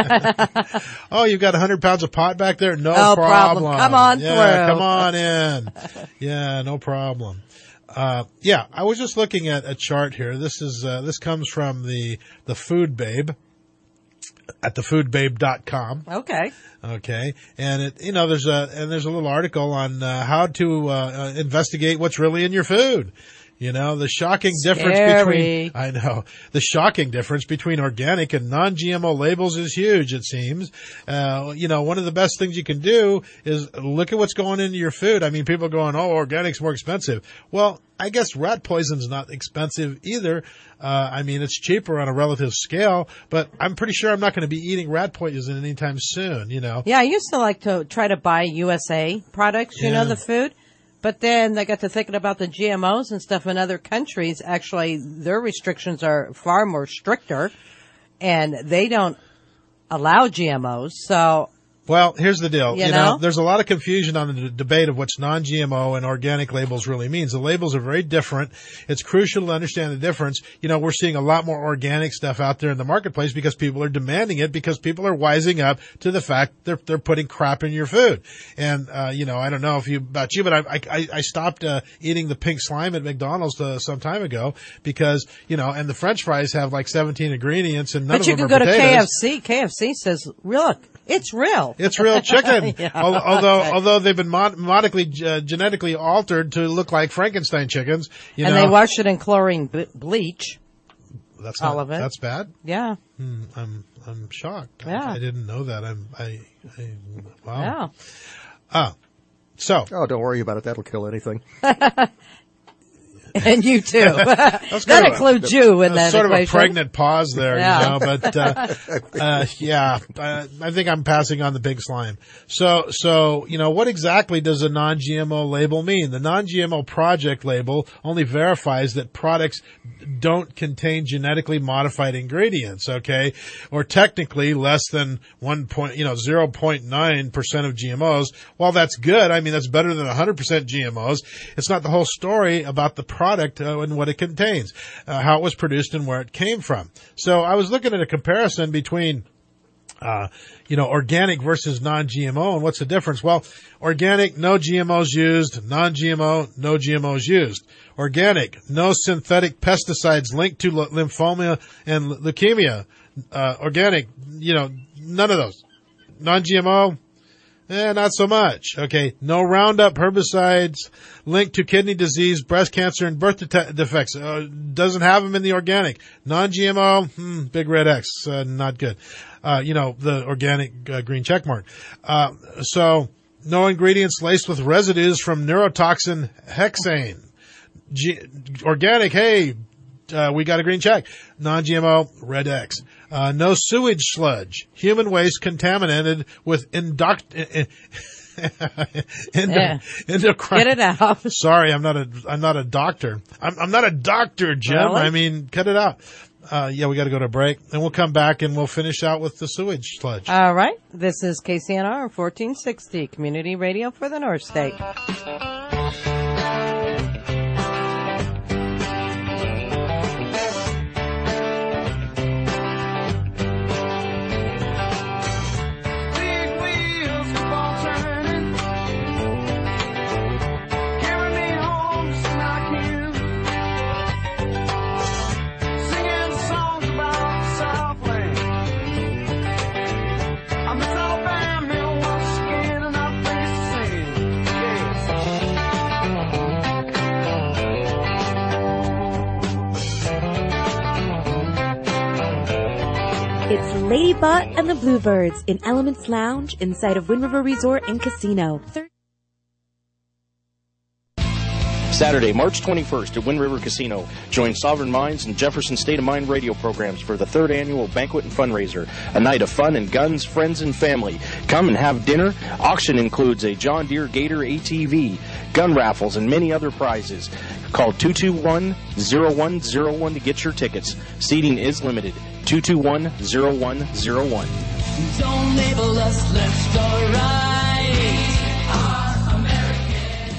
oh, you've got a hundred pounds of pot back there? No No problem. problem. Come on yeah, through. come on in. Yeah, no problem. Uh, yeah, I was just looking at a chart here. This is uh, this comes from the the Food Babe at the food babe dot com. Okay. Okay, and it you know there's a and there's a little article on uh, how to uh, uh, investigate what's really in your food. You know, the shocking Scary. difference between, I know, the shocking difference between organic and non-G M O labels is huge, it seems. Uh, you know, one of the best things you can do is look at what's going into your food. I mean, people are going, oh, organic's more expensive. Well, I guess rat poison's not expensive either. Uh, I mean, it's cheaper on a relative scale, but I'm pretty sure I'm not going to be eating rat poison anytime soon, you know. Yeah, I used to like to try to buy U S A products, you Yeah. know, the food. But then I got to thinking about the G M Os and stuff in other countries. Actually, their restrictions are far more stricter, and they don't allow G M Os. So, Well, here's the deal. You You, know? know? there's a lot of confusion on the d- debate of what's non-G M O and organic labels really means. The labels are very different. It's crucial to understand the difference. You know, we're seeing a lot more organic stuff out there in the marketplace because people are demanding it, because people are wising up to the fact they're they're putting crap in your food. And uh, you know, I don't know if you about you, but I I, I stopped uh, eating the pink slime at McDonald's uh, some time ago because you know, and the French fries have like seventeen ingredients and none but of you them can are go potatoes. to K F C. K F C says, "Look, it's real. It's real chicken." Yeah. Al- Although, although they've been mod- modically, uh, genetically altered to look like Frankenstein chickens, you and know. they wash it in chlorine b- bleach. That's all not, of it. That's bad. Yeah. Hmm, I'm, I'm shocked. Yeah. I, I didn't know that. I'm, I, I wow. Yeah. Ah, so. Oh, don't worry about it. That'll kill anything. And you too. That's that kind of includes a, you in that's that sort equation. of a pregnant pause there, Yeah. you know. But uh, uh, yeah, uh, I think I'm passing on the big slime. So, so you know, what exactly does a non-G M O label mean? The non-G M O project label only verifies that products don't contain genetically modified ingredients, okay, or technically less than one point, you know, zero point nine percent of G M Os. While that's good, I mean that's better than one hundred percent G M Os. It's not the whole story about the product uh, and what it contains, uh, how it was produced and where it came from. So I was looking at a comparison between Uh, you know, organic versus non-G M O, and what's the difference? Well, organic, no G M Os used. Non-G M O, no G M Os used. Organic, no synthetic pesticides linked to l- lymphoma and l- leukemia. Uh, organic, you know, none of those. Non-G M O, eh, not so much. Okay, no Roundup herbicides linked to kidney disease, breast cancer, and birth de- defects. Uh, doesn't have them in the organic. Non-G M O, hmm, big red X, uh, not good. Uh, you know, the organic uh, green check mark. Uh, so, no ingredients laced with residues from neurotoxin hexane. G- organic, hey, uh, we got a green check. Non-G M O, red X. Uh, no sewage sludge. Human waste contaminated with endoc- Endo- Yeah. endocrine. Get it out. Sorry, I'm not a, I'm not a doctor. I'm, I'm not a doctor, Jim. Really? I mean, cut it out. Uh, yeah, we got to go to break, and we'll come back and we'll finish out with the sewage sludge. All right. This is K C N R fourteen sixty, Community Radio for the North State. Big wheels keep on turning, carry me home just like you. Singing songs about the Southland. I miss Alabama once again, and I think it's the same. It's Ladybot and the Bluebirds in Elements Lounge inside of Wind River Resort and Casino. Thir- Saturday, March twenty-first at Wind River Casino. Join Sovereign Minds and Jefferson State of Mind radio programs for the third annual banquet and fundraiser. A night of fun and guns, friends, and family. Come and have dinner. Auction includes a John Deere Gator A T V, gun raffles, and many other prizes. Call two two one, zero one zero one to get your tickets. Seating is limited. two two one, zero one zero one. Don't label us left or right. Our American.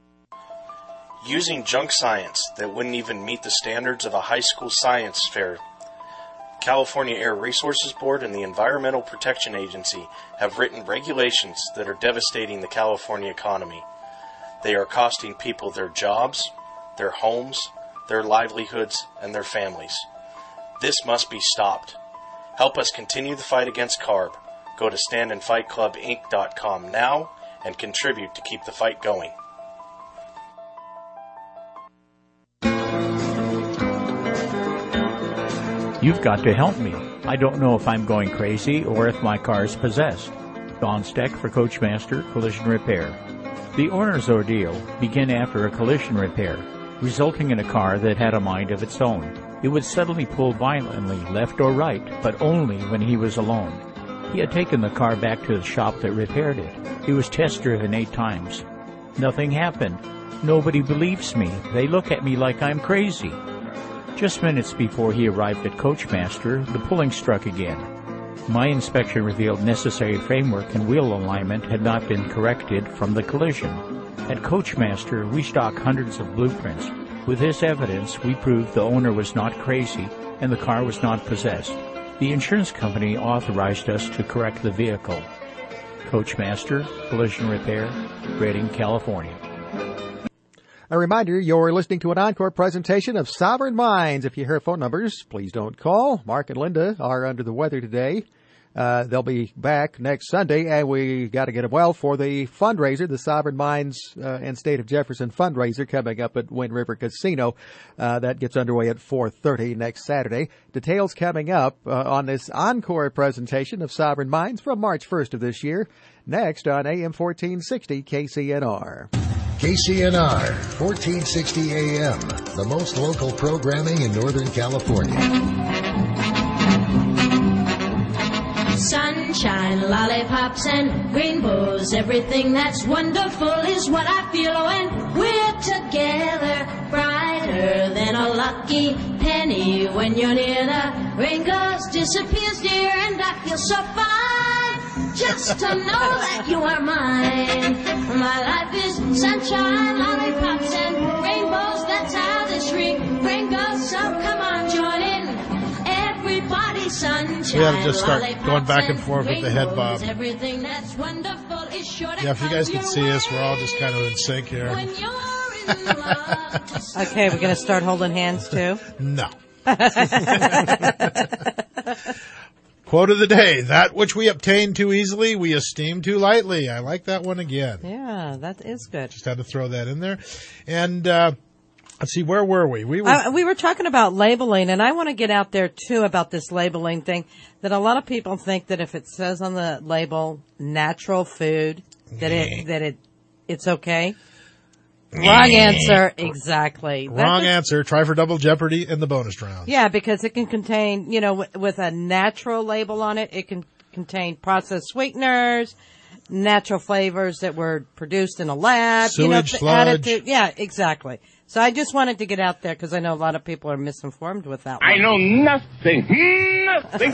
Using junk science that wouldn't even meet the standards of a high school science fair. California Air Resources Board and the Environmental Protection Agency have written regulations that are devastating the California economy. They are costing people their jobs, their homes, their livelihoods, and their families. This must be stopped. Help us continue the fight against CARB. Go to stand and fight club inc dot com now and contribute to keep the fight going. You've got to help me. I don't know if I'm going crazy or if my car is possessed. Don Steck for Coachmaster Collision Repair. The owner's ordeal began after a collision repair, resulting in a car that had a mind of its own. It would suddenly pull violently left or right, but only when he was alone. He had taken the car back to the shop that repaired it. It was test-driven eight times. Nothing happened. Nobody believes me. They look at me like I'm crazy. Just minutes before he arrived at Coachmaster, the pulling struck again. My inspection revealed necessary framework and wheel alignment had not been corrected from the collision. At Coachmaster, we stock hundreds of blueprints. With this evidence, we proved the owner was not crazy and the car was not possessed. The insurance company authorized us to correct the vehicle. Coachmaster Collision Repair, Redding, California. A reminder, you're listening to an encore presentation of Sovereign Minds. If you hear phone numbers, please don't call. Mark and Linda are under the weather today. Uh, they'll be back next Sunday, and we got to get them well for the fundraiser, the Sovereign Minds uh, and State of Jefferson fundraiser coming up at Wind River Casino. Uh, that gets underway at four thirty next Saturday. Details coming up uh, on this encore presentation of Sovereign Minds from March first of this year. Next on A M fourteen sixty K C N R. K C N R, fourteen sixty A M, the most local programming in Northern California. Sunshine, lollipops, and rainbows. Everything that's wonderful is what I feel when we're together. Brighter than a lucky penny when you're near. The rain goes, disappears, dear, and I feel so fine just to know that you are mine. My life is sunshine, lollipops, and rainbows. That's how this ring goes. So come on, join in. Everybody, sunshine. We had to just start going back and forth with the head bob. Everything that's wonderful is sure to Yeah, if you guys can see us, we're all just kind of in sync here. Okay, we're going to start holding hands too? No. Quote of the day, that which we obtain too easily, we esteem too lightly. I like that one again. Yeah, that is good. Just had to throw that in there. And, uh, let's see, where were we? We were, uh, we were talking about labeling, and I want to get out there, too, about this labeling thing, that a lot of people think that if it says on the label natural food, that it that it it's okay. Wrong answer. Exactly. Wrong That's answer. Try for double jeopardy in the bonus round. Yeah, because it can contain, you know, w- with a natural label on it, it can contain processed sweeteners, natural flavors that were produced in a lab. Sewage, you know, sludge. added to, yeah, exactly. So I just wanted to get out there because I know a lot of people are misinformed with that one. I know nothing.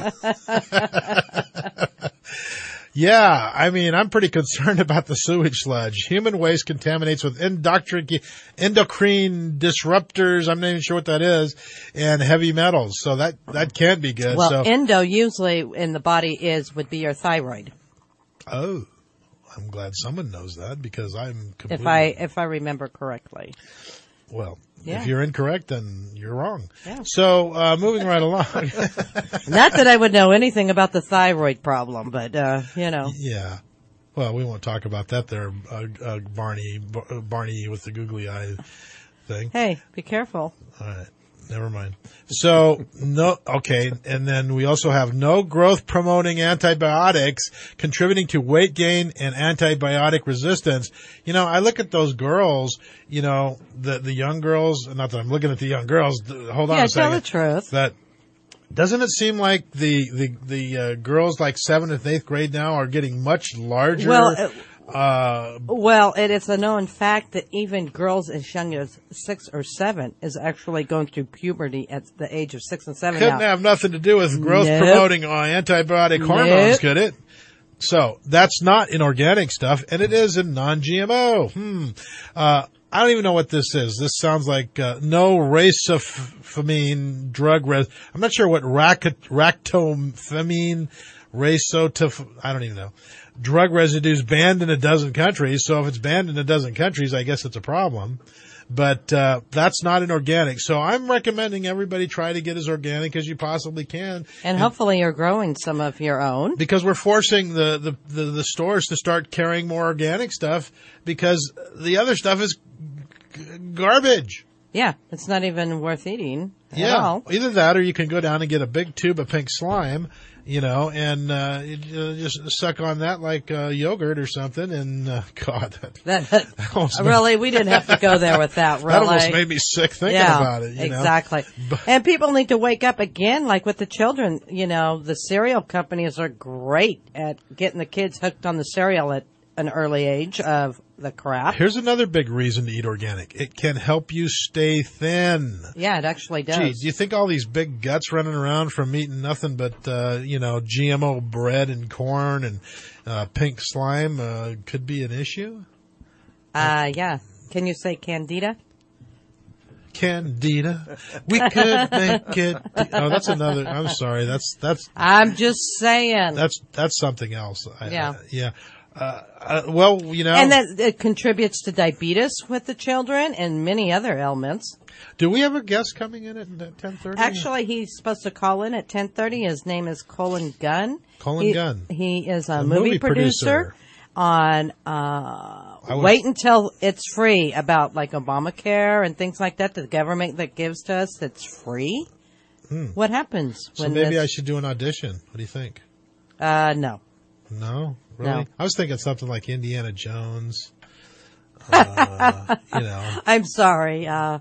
Nothing. Yeah, I mean, I'm pretty concerned about the sewage sludge. Human waste contaminates with endocrine, endocrine disruptors, I'm not even sure what that is, and heavy metals. So that, that can't be good. Well, so. endo usually in the body is, would be your thyroid. Oh, I'm glad someone knows that because I'm completely. If I, if I remember correctly. Well, yeah. If you're incorrect, then you're wrong. Yeah. So, uh, moving right along. Not that I would know anything about the thyroid problem, but, uh, you know. Yeah. Well, we won't talk about that there, uh, uh, Barney, Bar- Barney with the googly eye thing. Hey, be careful. All right. Never mind. So, no, okay. And then we also have no growth promoting antibiotics contributing to weight gain and antibiotic resistance. You know, I look at those girls, you know, the, the young girls, not that I'm looking at the young girls. Hold on yeah, a second. tell the truth. That, doesn't it seem like the, the, the, uh, girls like seventh and eighth grade now are getting much larger? Well, uh, Uh, well, it is a known fact that even girls as young as six or seven is actually going through puberty at the age of six and seven. Couldn't now. have nothing to do with growth Nope. promoting uh, antibiotic hormones, Nope. could it? So that's not in organic stuff, and it is in non-G M O. Hmm. Uh, I don't even know what this is. This sounds like uh, no racefamine drug. Res- I'm not sure what rac- ractofamine, racotof. I don't even know. Drug residues banned in a dozen countries. So if it's banned in a dozen countries, I guess it's a problem. but uh, that's not an organic. So I'm recommending everybody try to get as organic as you possibly can. And, and hopefully you're growing some of your own. Because we're forcing the, the, the, the stores to start carrying more organic stuff because the other stuff is g- garbage. Yeah, it's not even worth eating at Yeah, all. either that or you can go down and get a big tube of pink slime, you know, and uh, you, uh, just suck on that like uh, yogurt or something. And uh, God, that, That, that almost really, made, we didn't have to go there with that. Really, that almost made me sick thinking yeah, about it. You know? Exactly. But, and people need to wake up again, like with the children. You know, the cereal companies are great at getting the kids hooked on the cereal at an early age of the crap. Here's another big reason to eat organic. It can help you stay thin. Yeah, it actually does. Gee, do you think all these big guts running around from eating nothing but, uh, you know, G M O bread and corn and uh, pink slime uh, could be an issue? Uh, yeah. Can you say candida? Candida. We could make it. Oh, that's another. I'm sorry. That's, that's. I'm just saying. That's, that's something else. I, Yeah. Uh, yeah. Uh, uh, well, you know. And that it contributes to diabetes with the children and many other ailments. Do we have a guest coming in at ten thirty? Actually, he's supposed to call in at ten thirty. His name is Colin Gunn. Colin he, Gunn. He is a, A movie, movie producer, producer. on uh, was- Wait Until It's Free, about like Obamacare and things like that, the government that gives to us that's free. Hmm. What happens So when maybe this, I should do an audition. What do you think? Uh, no. No? Really? No. I was thinking something like Indiana Jones. Uh, you know. I'm sorry. Uh,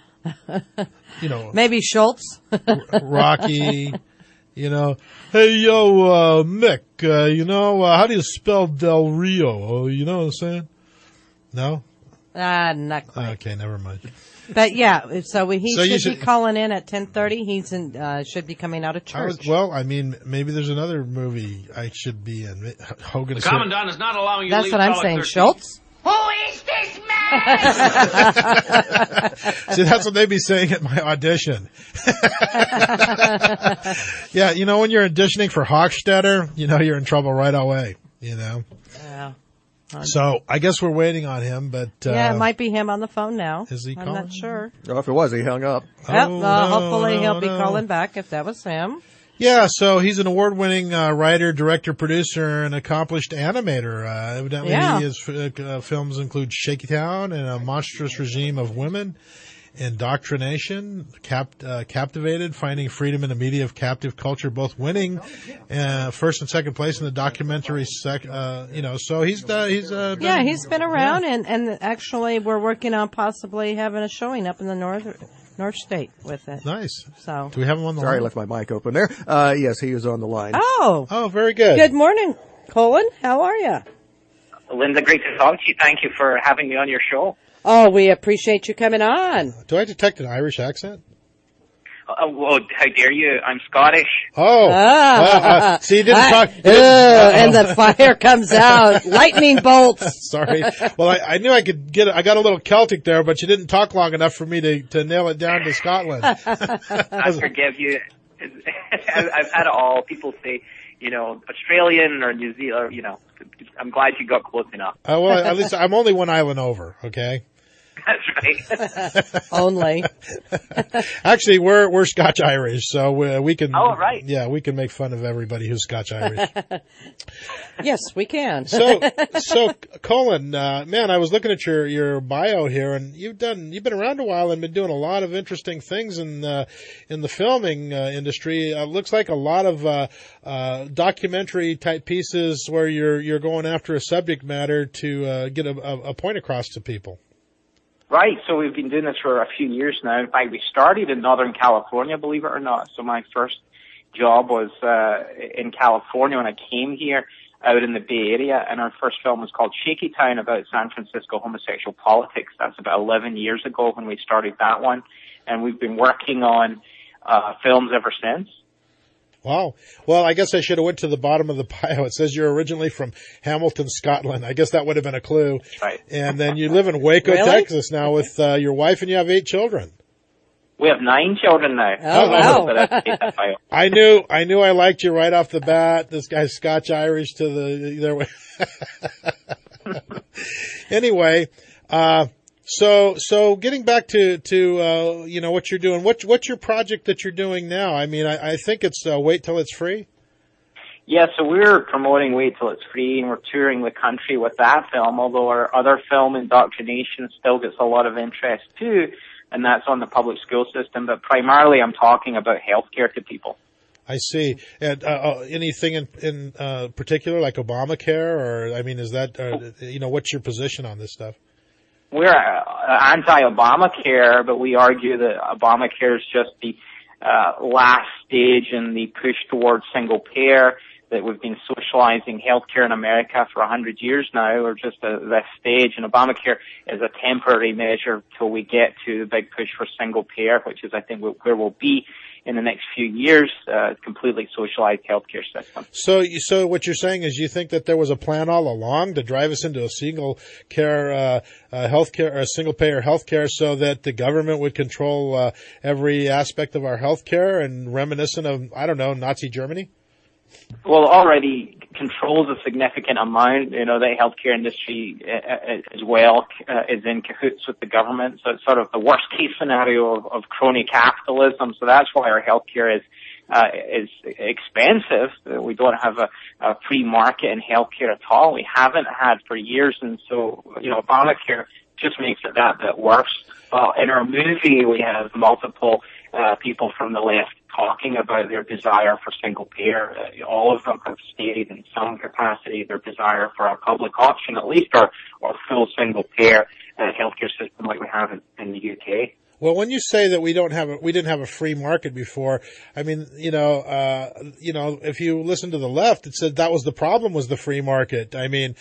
You know. maybe Schultz. Rocky. You know. Hey, yo, uh, Mick, uh, you know, uh, how do you spell Del Rio? You know what I'm saying? No? Uh, not quite. Okay, never mind. But yeah, so he So you should, should- be calling in at ten thirty. He's in, uh, should be coming out of I church. was, well, I mean, maybe there's another movie I should be in. Hogan. The Commandant is not allowing you That's to leave what I'm Solid saying. thirteen. Schultz? Who is this See, that's what they'd be saying at my audition. Yeah, you know, when you're auditioning for Hochstetter, you know you're in trouble right away, you know. Yeah. So I guess we're waiting on him, but uh, Yeah, it might be him on the phone now. Is he I'm calling? not sure. Oh, if it was, he hung up. Yep, Oh, uh, no, hopefully no, he'll be no. calling back if that was him. yeah. So he's an award-winning uh, writer, director, producer, and accomplished animator. Uh, evidently, Yeah. his uh, films include Shaky Town and A Monstrous Regime of Women, Indoctrination, Cap, uh, Captivated, Finding Freedom in a Media of Captive Culture, both winning uh, first and second place in the documentary. Sec, uh, you know, so he's uh, he's uh, Yeah, done- he's been around, and, and actually we're working on possibly having a showing up in the North North State with it. Nice. So. Do we have him on the Sorry, I line? left my mic open there. Uh, yes, he is on the line. Oh. Oh, very good. Good morning, Colin. How are you? Linda, great to talk to you. Thank you for having me on your show. Oh, we appreciate you coming on. Do I detect an Irish accent? Uh, well, how dare you? I'm Scottish. Oh, Ah. uh, uh, see, you didn't I- talk. you Ugh, didn't- and the fire comes out. Lightning bolts. Sorry. Well, I, I knew I could get it. I got a little Celtic there, but you didn't talk long enough for me to, to nail it down to Scotland. I forgive you. I've I've had it all. People say, you know, Australian or New Zealand, or, you know, I'm glad you got close enough. Uh, well, at least I'm only one island over. Okay. That's right. Only. Actually, we're we're Scotch Irish, so uh, we can. Oh, right. Yeah, we can make fun of everybody who's Scotch Irish. Yes, we can. so, so Colin, uh, man, I was looking at your your bio here, and you've done you've been around a while and been doing a lot of interesting things in uh, in the filming uh, industry. Uh, looks like a lot of uh, uh, documentary type pieces where you're you're going after a subject matter to uh, get a, a, a point across to people. Right, so we've been doing this for a few years now. In fact, we started in Northern California, believe it or not. So my first job was uh, in California when I came here out in the Bay Area, and our first film was called Shaky Town, about San Francisco homosexual politics. That's about eleven years ago when we started that one, and we've been working on uh, films ever since. Wow. Well, I guess I should have went to the bottom of the bio. It says you're originally from Hamilton, Scotland. I guess that would have been a clue. Right. And then you live in Waco, Really? Texas now with uh, your wife, and you have eight children. We have nine children now. Oh, wow. But that's that bio. I knew, I knew I liked you right off the bat. This guy's Scotch Irish to the, there. Anyway, uh, So, so getting back to, to, uh, you know, what you're doing, what, what's your project that you're doing now? I mean, I, I think it's, uh, Wait Till It's Free. Yeah, so we're promoting Wait Till It's Free, and we're touring the country with that film, although our other film, Indoctrination, still gets a lot of interest too, and that's on the public school system, but primarily I'm talking about healthcare to people. I see. And, uh, uh, anything in, in, uh, particular, like Obamacare, or, I mean, is that, uh, you know, what's your position on this stuff? We're uh, anti-Obamacare, but we argue that Obamacare is just the uh, last stage in the push towards single payer, that we've been socializing healthcare in America for a hundred years now, or just a, this stage, and Obamacare is a temporary measure till we get to the big push for single payer, which is, I think, where we'll be in the next few years, uh, completely socialized healthcare system. So, so what you're saying is you think that there was a plan all along to drive us into a single care, uh, uh healthcare, or a single payer healthcare, so that the government would control, uh, every aspect of our healthcare, and reminiscent of, I don't know, Nazi Germany? Well, already controls a significant amount. You know, the healthcare industry uh, as well uh, is in cahoots with the government. So it's sort of the worst case scenario of, of crony capitalism. So that's why our healthcare is uh, is expensive. We don't have a, a free market in healthcare at all. We haven't had for years, and so you know, Obamacare just makes it that bit worse. Well, in our movie, we have multiple uh, people from the left talking about their desire for single payer. Uh, all of them have stated in some capacity their desire for a public option, at least, or, or full single payer uh, healthcare system like we have in, in the U K. Well, when you say that we don't have a, we didn't have a free market before, I mean, you know, uh, you know, if you listen to the left, it said that was the problem, was the free market. I mean,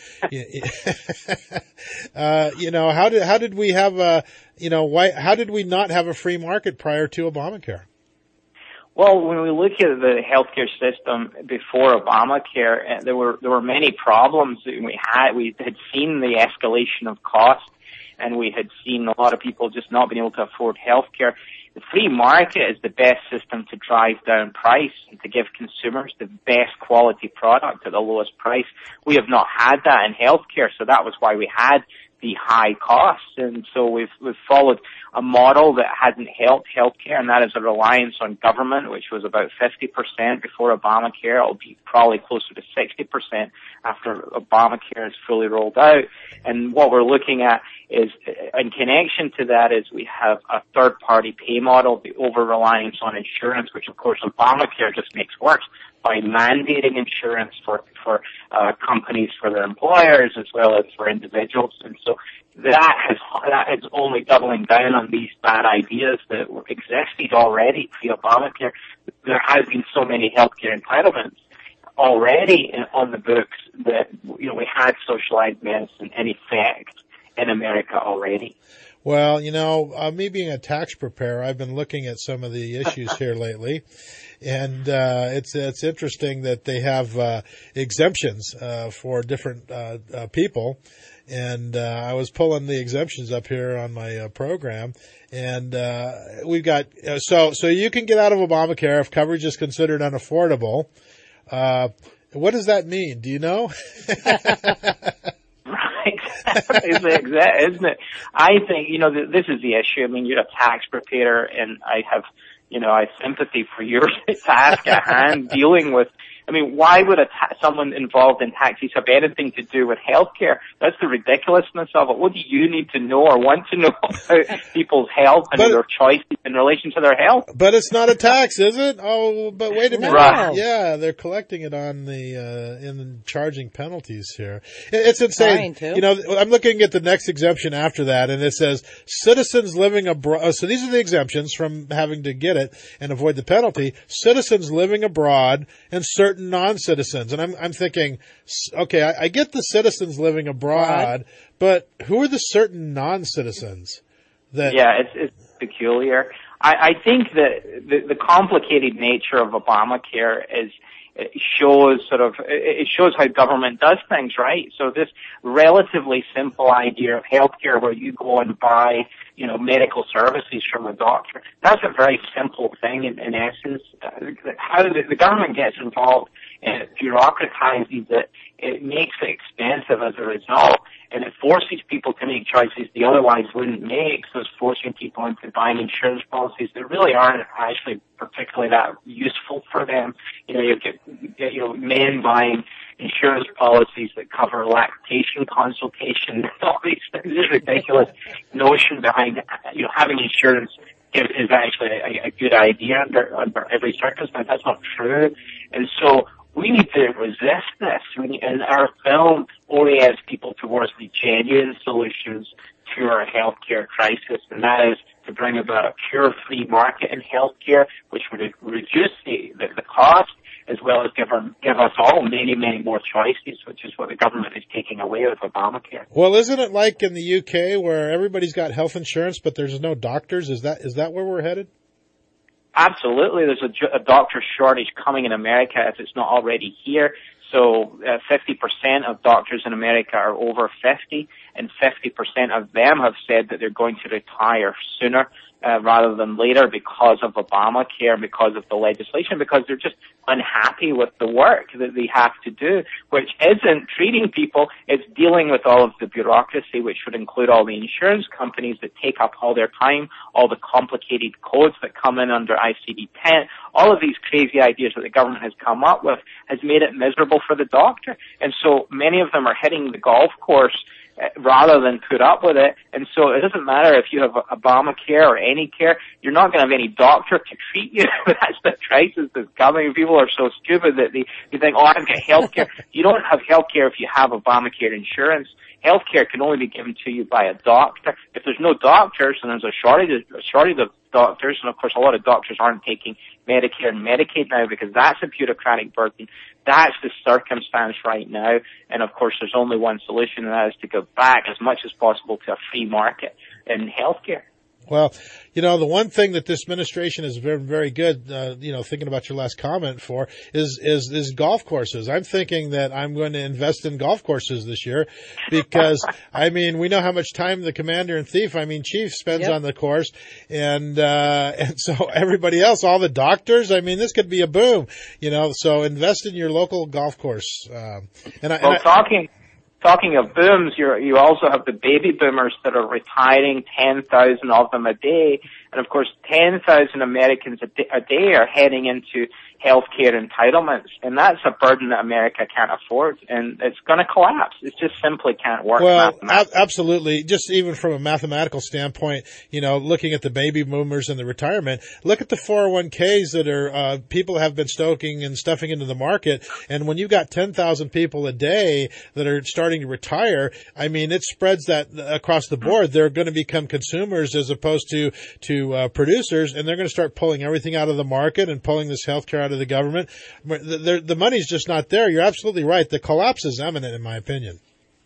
uh, you know, how did, how did we have a, you know, why, how did we not have a free market prior to Obamacare? Well, when we look at the healthcare system before Obamacare, there were, there were many problems. We had, we had seen the escalation of costs, and we had seen a lot of people just not being able to afford healthcare. The free market is the best system to drive down price and to give consumers the best quality product at the lowest price. We have not had that in healthcare, so that was why we had the high costs. And so we've, we've followed a model that hasn't helped healthcare, and that is a reliance on government, which was about fifty percent before Obamacare. It'll be probably closer to sixty percent after Obamacare is fully rolled out. And what we're looking at is, in connection to that, is we have a third-party pay model, the over-reliance on insurance, which of course Obamacare just makes worse by mandating insurance for for uh, companies, for their employers, as well as for individuals. And so that has that is only doubling down on these bad ideas that were existed already pre-Obamacare. There has been so many healthcare entitlements already in, on the books that, you know, we had socialized medicine in effect in America already. Well, you know, uh, me being a tax preparer, I've been looking at some of the issues here lately, and uh, it's it's interesting that they have uh, exemptions uh, for different uh, uh, people. And uh, I was pulling the exemptions up here on my uh, program, and uh, we've got uh, so so you can get out of Obamacare if coverage is considered unaffordable. Uh, what does that mean? Do you know? Isn't it, isn't it? I think, you know, this is the issue. I mean, you're a tax preparer, and I have, you know, I have sympathy for your task at hand dealing with, I mean, why would a ta- someone involved in taxes have anything to do with healthcare? That's the ridiculousness of it. What do you need to know or want to know about people's health and but, their choices in relation to their health? But it's not a tax, is it? Oh, but wait a minute. Right. Yeah, they're collecting it on the, uh, in charging penalties here. It's insane. You know, I'm looking at the next exemption after that, and it says citizens living abroad. So these are the exemptions from having to get it and avoid the penalty. Citizens living abroad and certain non-citizens. And I'm, I'm thinking, okay, I, I get the citizens living abroad, right, but who are the certain non-citizens? That yeah, it's, it's peculiar. I, I think that the, the complicated nature of Obamacare is, it shows sort of, it shows how government does things, right? So this relatively simple idea of healthcare where you go and buy, you know, medical services from a doctor, that's a very simple thing in, in essence. Uh, how the, the government gets involved and bureaucratizes it it makes it expensive as a result, and it forces people to make choices they otherwise wouldn't make. So it's forcing people into buying insurance policies that really aren't actually particularly that useful for them. You know, you get, you know, men buying insurance policies that cover lactation consultation, all these things. This ridiculous notion behind, you know, having insurance is actually a, a good idea under, under every circumstance. That's not true. And so we need to resist this. We need, and our film orients people towards the genuine solutions to our healthcare crisis, and that is to bring about a pure free market in healthcare, which would reduce the, the, the cost, as well as give, our, give us all many, many more choices, which is what the government is taking away with Obamacare. Well, isn't it like in the U K where everybody's got health insurance, but there's no doctors? Is that is that where we're headed? Absolutely. There's a, a doctor shortage coming in America if it's not already here. So uh, fifty percent of doctors in America are over fifty, and fifty percent of them have said that they're going to retire sooner uh, rather than later because of Obamacare, because of the legislation, because they're just unhappy with the work that they have to do, which isn't treating people, it's dealing with all of the bureaucracy, which would include all the insurance companies that take up all their time, all the complicated codes that come in under I C D ten, all of these crazy ideas that the government has come up with has made it miserable for the doctor. And so many of them are hitting the golf course uh, rather than put up with it. And so it doesn't matter if you have Obamacare or any care, you're not going to have any doctor to treat you. That's the crisis that's coming. People are so stupid that they, they think, oh, I've got health care. You don't have health care if you have Obamacare insurance. Healthcare can only be given to you by a doctor. If there's no doctors, and there's a shortage, a shortage of doctors, and of course a lot of doctors aren't taking Medicare and Medicaid now because that's a bureaucratic burden. That's the circumstance right now. And of course there's only one solution, and that is to go back as much as possible to a free market in healthcare. Well, you know, the one thing that this administration is very, very good, uh, you know, thinking about your last comment for is, is, is golf courses. I'm thinking that I'm going to invest in golf courses this year because, I mean, we know how much time the commander in chief, I mean, chief spends yep. on the course. And, uh, and so everybody else, all the doctors, I mean, this could be a boom, you know, so invest in your local golf course. Um, and I, well, and I, talking, Talking of booms, you you also have the baby boomers that are retiring, ten thousand of them a day. And of course, ten thousand Americans a day, a day are heading into healthcare entitlements. And that's a burden that America can't afford. And it's going to collapse. It just simply can't work. Well, ab- absolutely. Just even from a mathematical standpoint, you know, looking at the baby boomers and the retirement, look at the four oh one k's that are, uh, people have been stoking and stuffing into the market. And when you got ten thousand people a day that are starting to retire, I mean, it spreads that across the board. They're going to become consumers as opposed to, to, uh, producers, and they're going to start pulling everything out of the market and pulling this healthcare out of the government. The, the, the money's just not there. You're absolutely right. The collapse is imminent, in my opinion.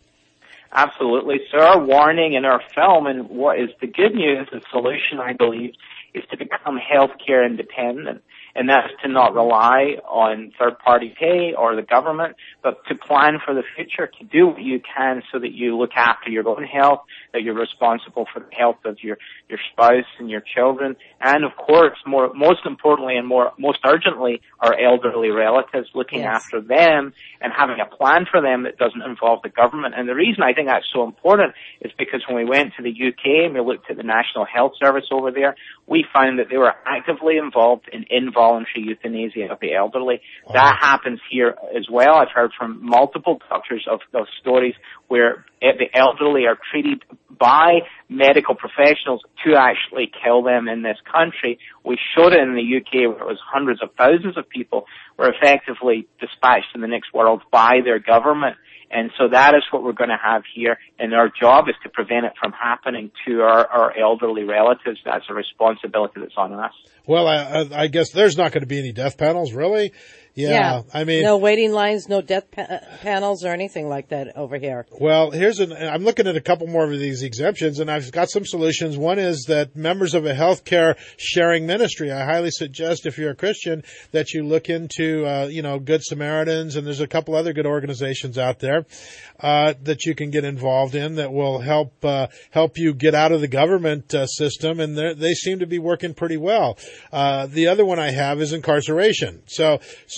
Absolutely. So our warning in our film, and what is the good news, the solution, I believe, is to become healthcare independent. And that's to not rely on third-party pay or the government, but to plan for the future, to do what you can so that you look after your own health, that you're responsible for the health of your, your spouse and your children, and of course, more, most importantly and more, most urgently, our elderly relatives, looking yes. after them and having a plan for them that doesn't involve the government. And the reason I think that's so important is because when we went to the U K and we looked at the National Health Service over there, we found that they were actively involved in involuntary euthanasia of the elderly. Oh. That happens here as well. I've heard from multiple doctors of, of stories where the elderly are treated by medical professionals to actually kill them in this country. We showed it in the U K where it was hundreds of thousands of people were effectively dispatched in the next world by their government. And so that is what we're going to have here, and our job is to prevent it from happening to our, our elderly relatives. That's a responsibility that's on us. Well, I, I guess there's not going to be any death panels, really? Yeah, yeah. I mean, no waiting lines, no death pa- panels or anything like that over here. Well, here's an, I'm looking at a couple more of these exemptions, and I've got some solutions. One is that members of a healthcare sharing ministry, I highly suggest if you're a Christian that you look into, uh, you know, Good Samaritans, and there's a couple other good organizations out there, uh, that you can get involved in that will help, uh, help you get out of the government, uh, system, and they seem to be working pretty well. Uh, the other one I have is incarceration. So, so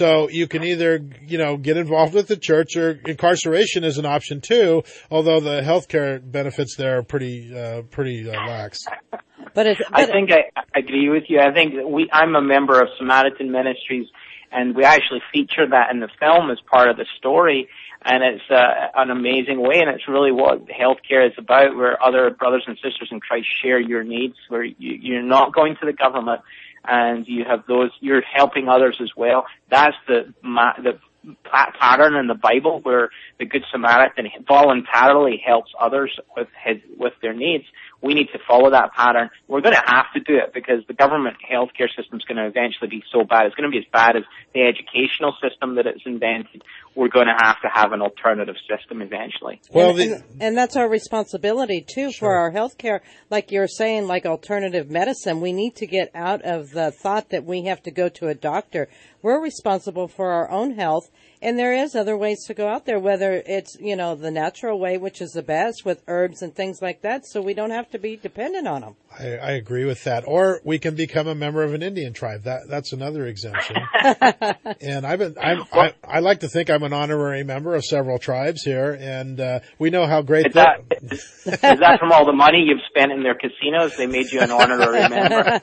So you can either, you know, get involved with the church, or incarceration is an option too, although the health care benefits there are pretty, uh, pretty uh, lax. But, it's, but I think I, I agree with you. I think we, I'm a member of Samaritan Ministries, and we actually feature that in the film as part of the story. And it's uh, an amazing way, and it's really what healthcare is about, where other brothers and sisters in Christ share your needs, where you, you're not going to the government, and you have those, you're helping others as well. That's the the pattern in the Bible, where the Good Samaritan voluntarily helps others with his, with their needs. We need to follow that pattern. We're going to have to do it, because the government healthcare system is going to eventually be so bad. It's going to be as bad as the educational system that it's invented. We're going to have to have an alternative system eventually. Well, and, and, and that's our responsibility too, sure, for our healthcare. Like you're saying, like alternative medicine, we need to get out of the thought that we have to go to a doctor. We're responsible for our own health, and there is other ways to go out there, whether it's, you know, the natural way, which is the best, with herbs and things like that, so we don't have to be dependent on them. I, I agree with that. Or we can become a member of an Indian tribe. That that's another exemption. And I've been, I'm, I I like to think I'm an honorary member of several tribes here, and uh, we know how great is that. Is, is that from all the money you've spent in their casinos? They made you an honorary member.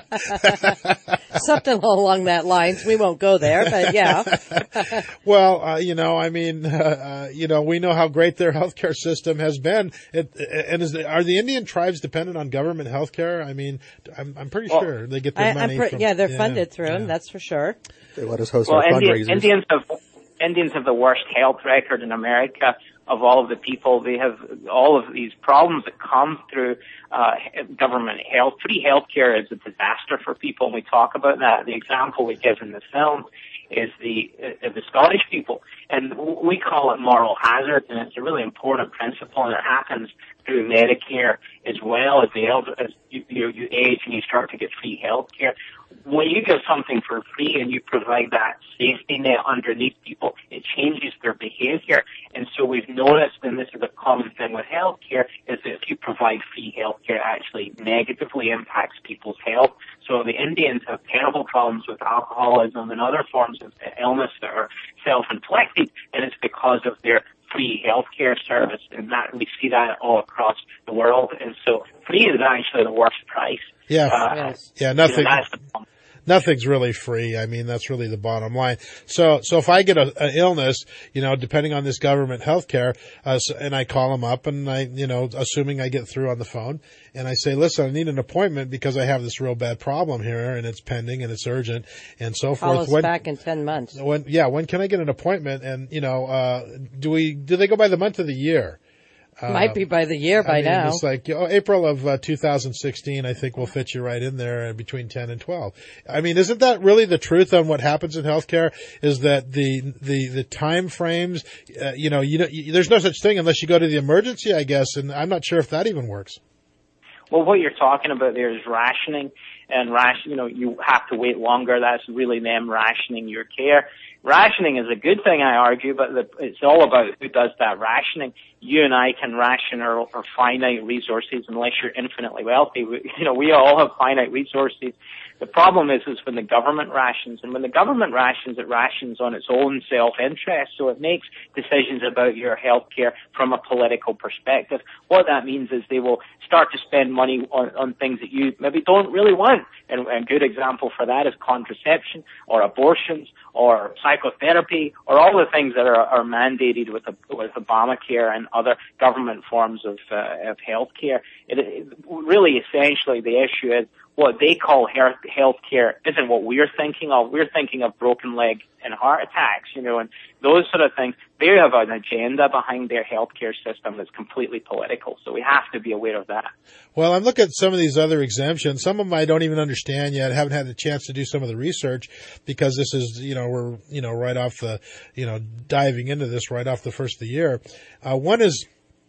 Something along that lines. We won't go there, but yeah. Well, uh, you know, I mean, uh, uh, you know, we know how great their healthcare system has been. It, and is the, are the Indian tribes dependent on government healthcare? I mean, I'm, I'm pretty well, sure they get their I, money. Pre- from, yeah, they're yeah, funded through yeah. them. That's for sure. They let us host well, our Indian, fundraisers. Indians have Indians have the worst health record in America of all of the people. They have all of these problems that come through uh, government health. Free health care is a disaster for people, and we talk about that. The example we give in the film is the uh, the Scottish people, and we call it moral hazard, and it's a really important principle, and it happens through Medicare as well as the elder, as you, you, you age and you start to get free health care. When you give something for free and you provide that safety net underneath people, it changes their behavior. And so we've noticed, and this is a common thing with healthcare, is that if you provide free healthcare, it actually negatively impacts people's health. So the Indians have terrible problems with alcoholism and other forms of illness that are self-inflicted, and it's because of their free healthcare service, and that we see that all across the world. And so free is actually the worst price. Yeah, uh, yes. yeah, nothing. You know, that's the Nothing's really free. I mean, that's really the bottom line. So, so if I get a, an illness, you know, depending on this government health care, uh, so, and I call them up and I, you know, assuming I get through on the phone, and I say, listen, I need an appointment because I have this real bad problem here and it's pending and it's urgent and so Call forth. us When, back in ten months. When, yeah, when can I get an appointment? And, you know, uh, do we, do they go by the month of the year? Uh, Might be by the year by I mean, now. It's like, oh, April of uh, two thousand sixteen, I think will fit you right in there uh, between ten and twelve. I mean, isn't that really the truth on what happens in healthcare? Is that the, the, the time frames, uh, you know, you know, you, there's no such thing unless you go to the emergency, I guess, and I'm not sure if that even works. Well, what you're talking about there is rationing, and ration, you know, you have to wait longer. That's really them rationing your care. Rationing is a good thing, I argue, but the, it's all about who does that rationing. You and I can ration our, our finite resources unless you're infinitely wealthy. We, you know, we all have finite resources. The problem is, is when the government rations, and when the government rations, it rations on its own self-interest, so it makes decisions about your health care from a political perspective. What that means is they will start to spend money on, on things that you maybe don't really want. And a good example for that is contraception, or abortions, or psychotherapy, or all the things that are, are mandated with, with Obamacare and other government forms of, uh, of health care. It, it, really, essentially, the issue is what they call health care isn't what we're thinking of. We're thinking of broken leg and heart attacks, you know, and those sort of things. They have an agenda behind their healthcare system that's completely political. So we have to be aware of that. Well, I'm looking at some of these other exemptions. Some of them I don't even understand yet. I haven't had a chance to do some of the research because this is, you know, we're, you know, right off the, you know, diving into this right off the first of the year. Uh, one is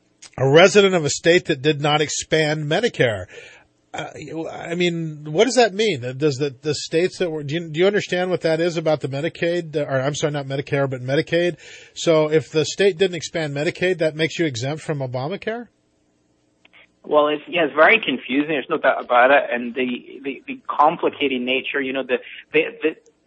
a resident of a state that did not expand Medicare. Uh, I mean, what does that mean? Does the, the states that were, do you, do you understand what that is about the Medicaid, or I'm sorry, not Medicare, but Medicaid? So if the state didn't expand Medicaid, that makes you exempt from Obamacare? Well, it's, yeah, it's very confusing. There's no doubt about it. And the, the, the complicated nature, you know, the, the, the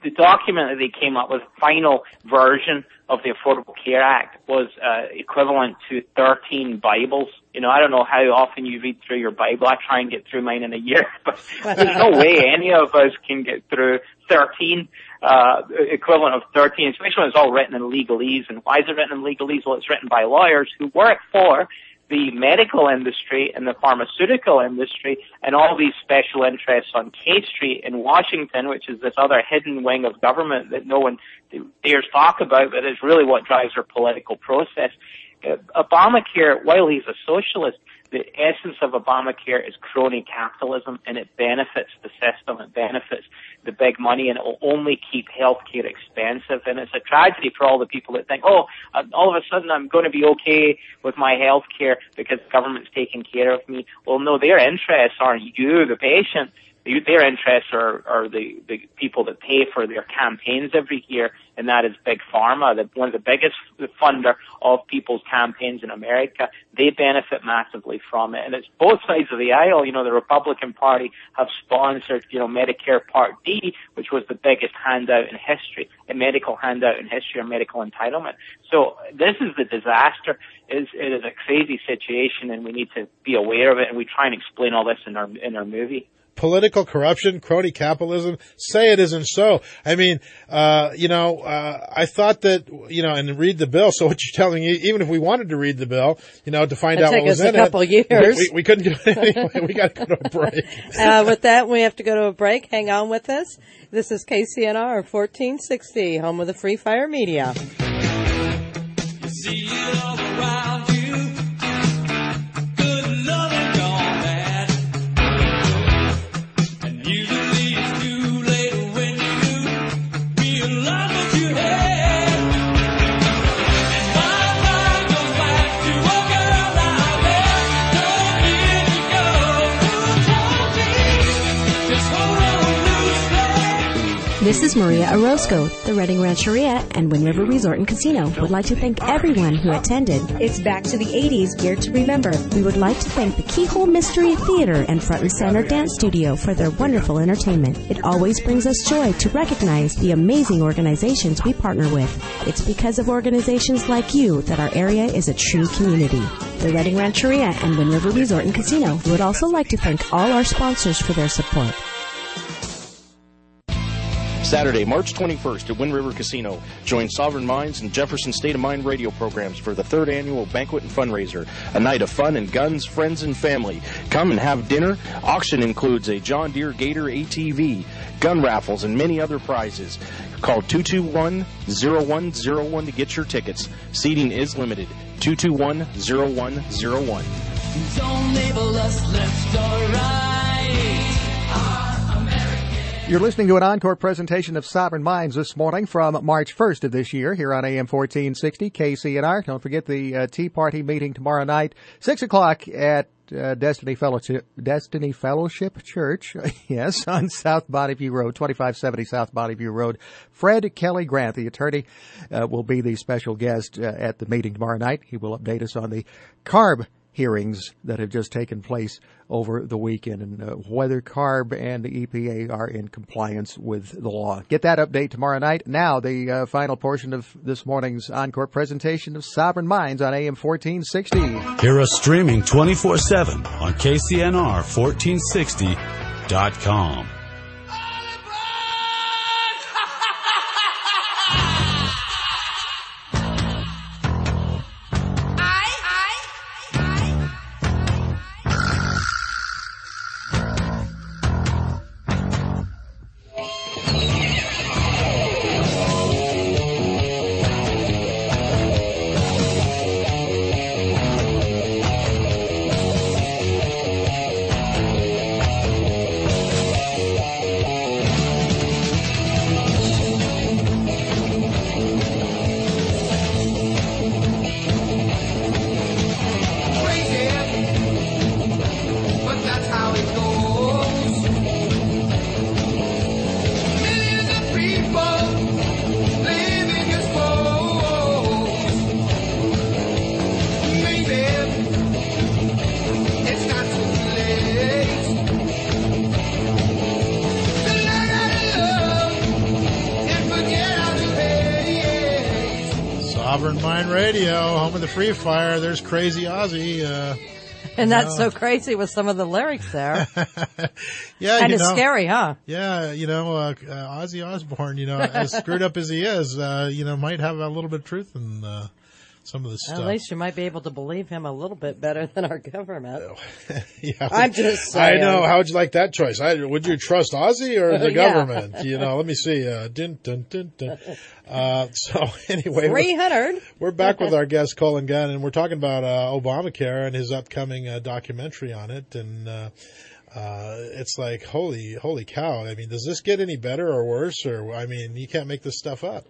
the document that they came up with, final version of the Affordable Care Act, was uh, equivalent to thirteen Bibles. You know, I don't know how often you read through your Bible. I try and get through mine in a year, but there's no way any of us can get through thirteen, uh, equivalent of thirteen, especially when it's all written in legalese. And why is it written in legalese? Well, it's written by lawyers who work for the medical industry and the pharmaceutical industry and all these special interests on K Street in Washington, which is this other hidden wing of government that no one dares talk about, but is really what drives our political process. Uh, Obamacare, while he's a socialist, the essence of Obamacare is crony capitalism, and it benefits the system, it benefits the big money, and it will only keep healthcare expensive. And it's a tragedy for all the people that think, oh, uh, all of a sudden I'm going to be okay with my healthcare because the government's taking care of me. Well, no, their interests aren't you, the patient. Their interests are, are the, the people that pay for their campaigns every year, and that is Big Pharma, the, one of the biggest funder of people's campaigns in America. They benefit massively from it, and it's both sides of the aisle. You know, the Republican Party have sponsored, you know, Medicare Part D, which was the biggest handout in history, a medical handout in history or medical entitlement. So this is the disaster. It is, it is a crazy situation, and we need to be aware of it, and we try and explain all this in our in our movie. Political corruption, crony capitalism, say it isn't so. I mean, uh, you know, uh, I thought that, you know, and read the bill. So what you're telling me, even if we wanted to read the bill, you know, to find It'd out what was in it. take us a couple years. We, we couldn't do it anyway. We got to go to a break. uh, with that, we have to go to a break. Hang on with us. This is K C N R fourteen sixty, home of the Free Fire Media. You see it all around you. Good love and gone bad. And usually it's too late when you realize what you had. And my mind goes back to a girl I met. Don't let me go. Who told me? Just hold on loosely. This is Maria Orozco. The Redding Rancheria and Wind River Resort and Casino would like to thank everyone who attended. It's back to the eighties, geared to remember. We would like to thank the Keyhole Mystery Theater and Front and Center Dance Studio for their wonderful entertainment. It always brings us joy to recognize the amazing organizations we partner with. It's because of organizations like you that our area is a true community. The Redding Rancheria and Wind River Resort and Casino would also like to thank all our sponsors for their support. Saturday, March twenty-first at Wind River Casino. Join Sovereign Minds and Jefferson State of Mind radio programs for the third annual banquet and fundraiser. A night of fun and guns, friends, and family. Come and have dinner. Auction includes a John Deere Gator A T V, gun raffles, and many other prizes. Call two two one, zero one zero one to get your tickets. Seating is limited. two two one, zero one zero one. Don't label us left or right. You're listening to an encore presentation of Sovereign Minds this morning from March first of this year here on A M fourteen sixty K C N R. Don't forget the uh, Tea Party meeting tomorrow night, six o'clock at uh, Destiny Fellowship, Destiny Fellowship Church, yes, on South Bonnyview Road, twenty-five seventy South Bonnyview Road. Fred Kelly Grant, the attorney, uh, will be the special guest uh, at the meeting tomorrow night. He will update us on the CARB hearings that have just taken place over the weekend and uh, whether CARB and the E P A are in compliance with the law. Get that update tomorrow night. Now, the uh, final portion of this morning's encore presentation of Sovereign Minds on A M fourteen sixty. Hear us streaming twenty-four seven on K C N R fourteen sixty dot com. Radio, home of the Free Fire. There's Crazy Ozzy. Uh, and that's know. so crazy with some of the lyrics there. yeah, and you it's know, scary, huh? Yeah, you know, uh, uh, Ozzy Osbourne, you know, as screwed up as he is, uh, you know, might have a little bit of truth in uh, some of this At stuff. least you might be able to believe him a little bit better than our government. yeah, I'm just saying. I know. How would you like that choice? I, would you trust Ozzy or the Yeah. government? You know, let me see. Uh, dun, dun, dun, dun. Uh, so anyway, three hundred. We're, we're back with our guest Colin Gunn, and we're talking about uh, Obamacare and his upcoming uh, documentary on it. And uh, uh, it's like, holy, holy cow! I mean, does this get any better or worse? Or I mean, you can't make this stuff up.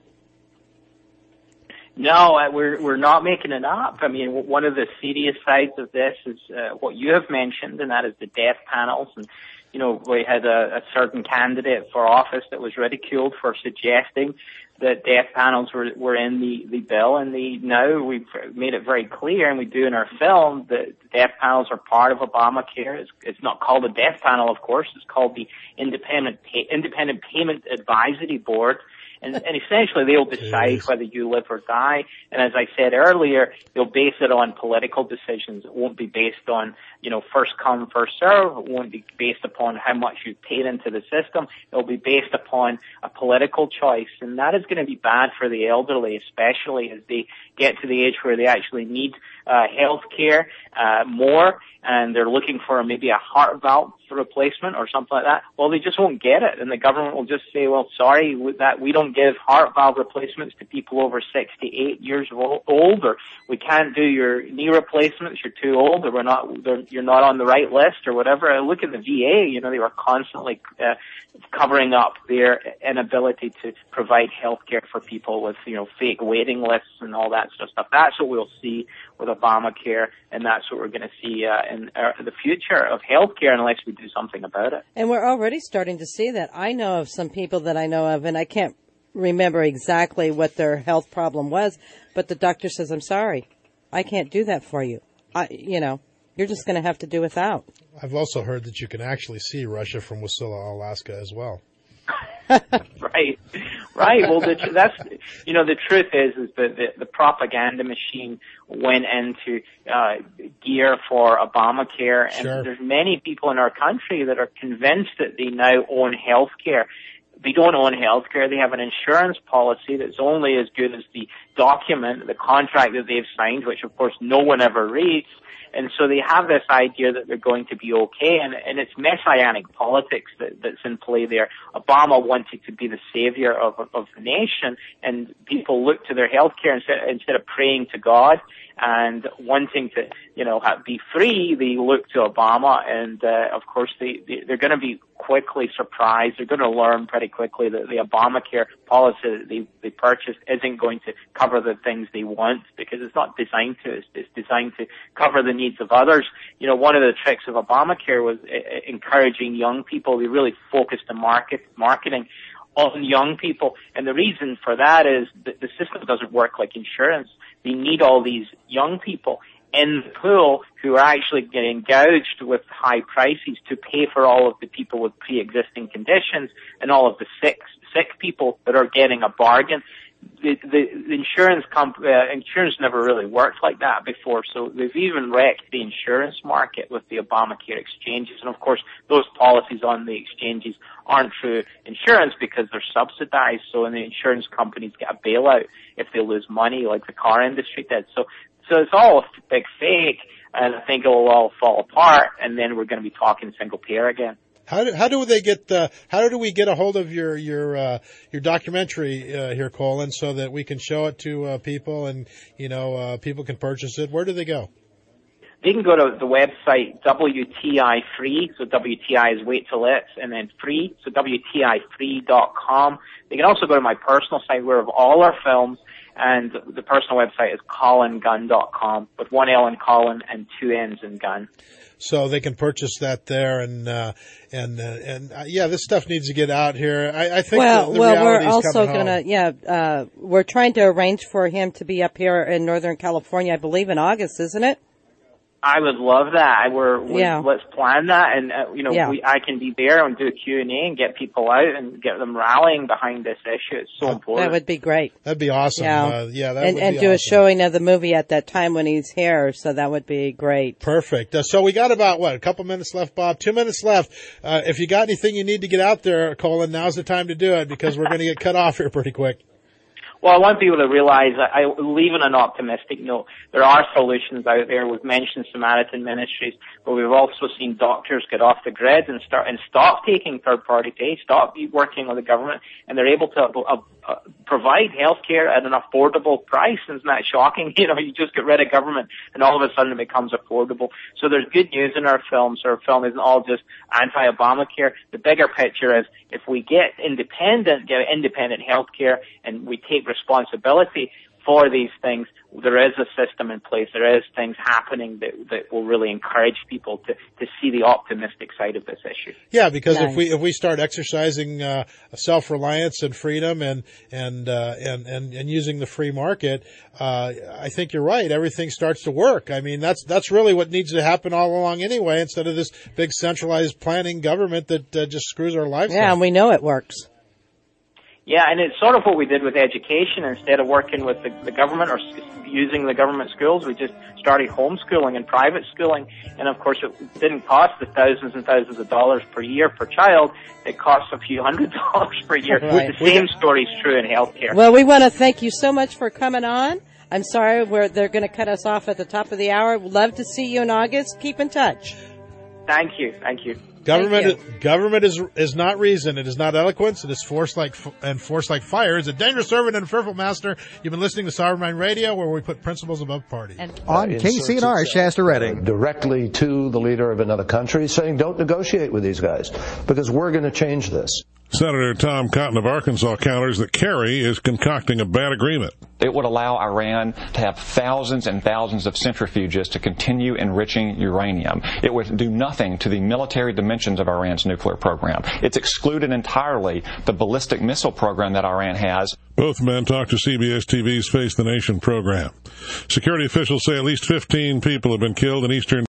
No, uh, we're we're not making it up. I mean, w- one of the serious sides of this is uh, what you have mentioned, and that is the death panels. And you know, we had a, a certain candidate for office that was ridiculed for suggesting that death panels were were in the the bill, and the now we've made it very clear, and we do in our film, that death panels are part of Obamacare. It's, it's not called a death panel, of course. It's called the Independent Pay- Independent Payment Advisory Board. And, and essentially, they'll decide Jeez. whether you live or die. And as I said earlier, they'll base it on political decisions. It won't be based on, you know, first come, first serve. It won't be based upon how much you paid into the system. It'll be based upon a political choice. And that is going to be bad for the elderly, especially as they get to the age where they actually need uh, health care uh, more, and they're looking for maybe a heart valve replacement or something like that. Well, they just won't get it, and the government will just say, well, sorry, with that we don't give heart valve replacements to people over sixty-eight years old, or we can't do your knee replacements, you're too old, or we're not, you're not on the right list, or whatever. I look at the V A, you know, they were constantly uh, covering up their inability to provide health care for people with, you know, fake waiting lists and all that sort of stuff. That's what we'll see with Obamacare, and that's what we're going to see uh, in uh, the future of healthcare unless we do something about it. And we're already starting to see that. I know of some people that I know of, and I can't remember exactly what their health problem was, but the doctor says, I'm sorry, I can't do that for you. I, you know, you're just going to have to do without. I've also heard that you can actually see Russia from Wasilla, Alaska as well. Right, right. Well, the, that's, you know, the truth is, is that the, the propaganda machine went into uh, gear for Obamacare, and Sure. there's many people in our country that are convinced that they now own health care. They don't own health care. They have an insurance policy that's only as good as the document, the contract that they've signed, which of course no one ever reads. And so they have this idea that they're going to be okay, and, and it's messianic politics that, that's in play there. Obama wanted to be the savior of, of the nation, and people look to their health care instead, instead of praying to God and wanting to, you know, have, be free. They look to Obama, and uh, of course they, they they're going to be quickly surprised. They're going to learn pretty quickly that the Obamacare policy that they they purchased isn't going to cover the things they want, because it's not designed to. It's, it's designed to cover the needs of others. You know, one of the tricks of Obamacare was uh, encouraging young people. They really focused the market marketing on young people, and the reason for that is that the system doesn't work like insurance. They need all these young people in the pool who are actually getting gouged with high prices to pay for all of the people with pre-existing conditions and all of the sick sick people that are getting a bargain. The, the, the insurance comp, uh, insurance never really worked like that before, so they've even wrecked the insurance market with the Obamacare exchanges. And of course, those policies on the exchanges aren't true insurance because they're subsidized, so the insurance companies get a bailout if they lose money, like the car industry did. So, so it's all a big fake, and I think it will all fall apart, and then we're going to be talking single payer again. How do, how do they get uh, how do we get a hold of your your uh, your documentary uh, here, Colin, so that we can show it to uh, people and you know uh, people can purchase it? Where do they go? They can go to the website W T I Free, so W T I is wait till it's, and then free, so W T I free dot com. They can also go to my personal site where we have all our films, and the personal website is colin gunn dot com with one L in Colin and two N's in Gunn. So they can purchase that there, and uh, and uh, and uh, yeah, this stuff needs to get out here. I, I think. Well, the, the well, we're also coming gonna, home. yeah, uh, we're trying to arrange for him to be up here in Northern California, I believe, in August, isn't it? I would love that. I We're, we, Yeah. let's plan that, and uh, you know, Yeah. we, I can be there and do a Q and A and get people out and get them rallying behind this issue. It's so important. That would be great. That'd be awesome. Yeah, Uh, yeah, that and would and be do a awesome. showing of the movie at that time when he's here. So that would be great. Perfect. Uh, so we got about, what, a couple minutes left, Bob? Two minutes left. Uh, if you got anything you need to get out there, Colin, now's the time to do it because we're going to get cut off here pretty quick. Well, I want people to realize that I leave on an optimistic note. There are solutions out there. We've mentioned Samaritan Ministries, but we've also seen doctors get off the grid and start and stop taking third-party pay, stop working with the government, and they're able to uh, uh, provide health care at an affordable price. Isn't that shocking? You know, you just get rid of government, and all of a sudden it becomes affordable. So there's good news in our film. So our film isn't all just anti-Obamacare. The bigger picture is if we get independent, get independent health care, and we take responsibility for these things, there is a system in place. There is things happening that, that will really encourage people to, to see the optimistic side of this issue. Yeah, because Nice. if we if we start exercising uh, self-reliance and freedom and and, uh, and and and using the free market, uh, I think you're right. Everything starts to work. I mean, that's that's really what needs to happen all along anyway. Instead of this big centralized planning government that uh, just screws our lives Yeah, up. and we know it works. Yeah, and it's sort of what we did with education. Instead of working with the, the government or s- using the government schools, we just started homeschooling and private schooling. And of course, it didn't cost the thousands and thousands of dollars per year per child. It costs a few hundred dollars per year. Right. The same story is true in healthcare. Well, we want to thank you so much for coming on. I'm sorry we're, they're going to cut us off at the top of the hour. Love to see you in August. Keep in touch. Thank you. Thank you. Government, Thank is, government is is not reason. It is not eloquence. It is force like f- and force like fire. It's a dangerous servant and a fearful master. You've been listening to Sovereign Mind Radio, where we put principles above party. On K C N R, Shasta Redding. Directly to the leader of another country, saying, "Don't negotiate with these guys because we're going to change this." Senator Tom Cotton of Arkansas counters that Kerry is concocting a bad agreement. It would allow Iran to have thousands and thousands of centrifuges to continue enriching uranium. It would do nothing to the military dimensions of Iran's nuclear program. It's excluded entirely the ballistic missile program that Iran has. Both men talked to C B S T V's Face the Nation program. Security officials say at least fifteen people have been killed in eastern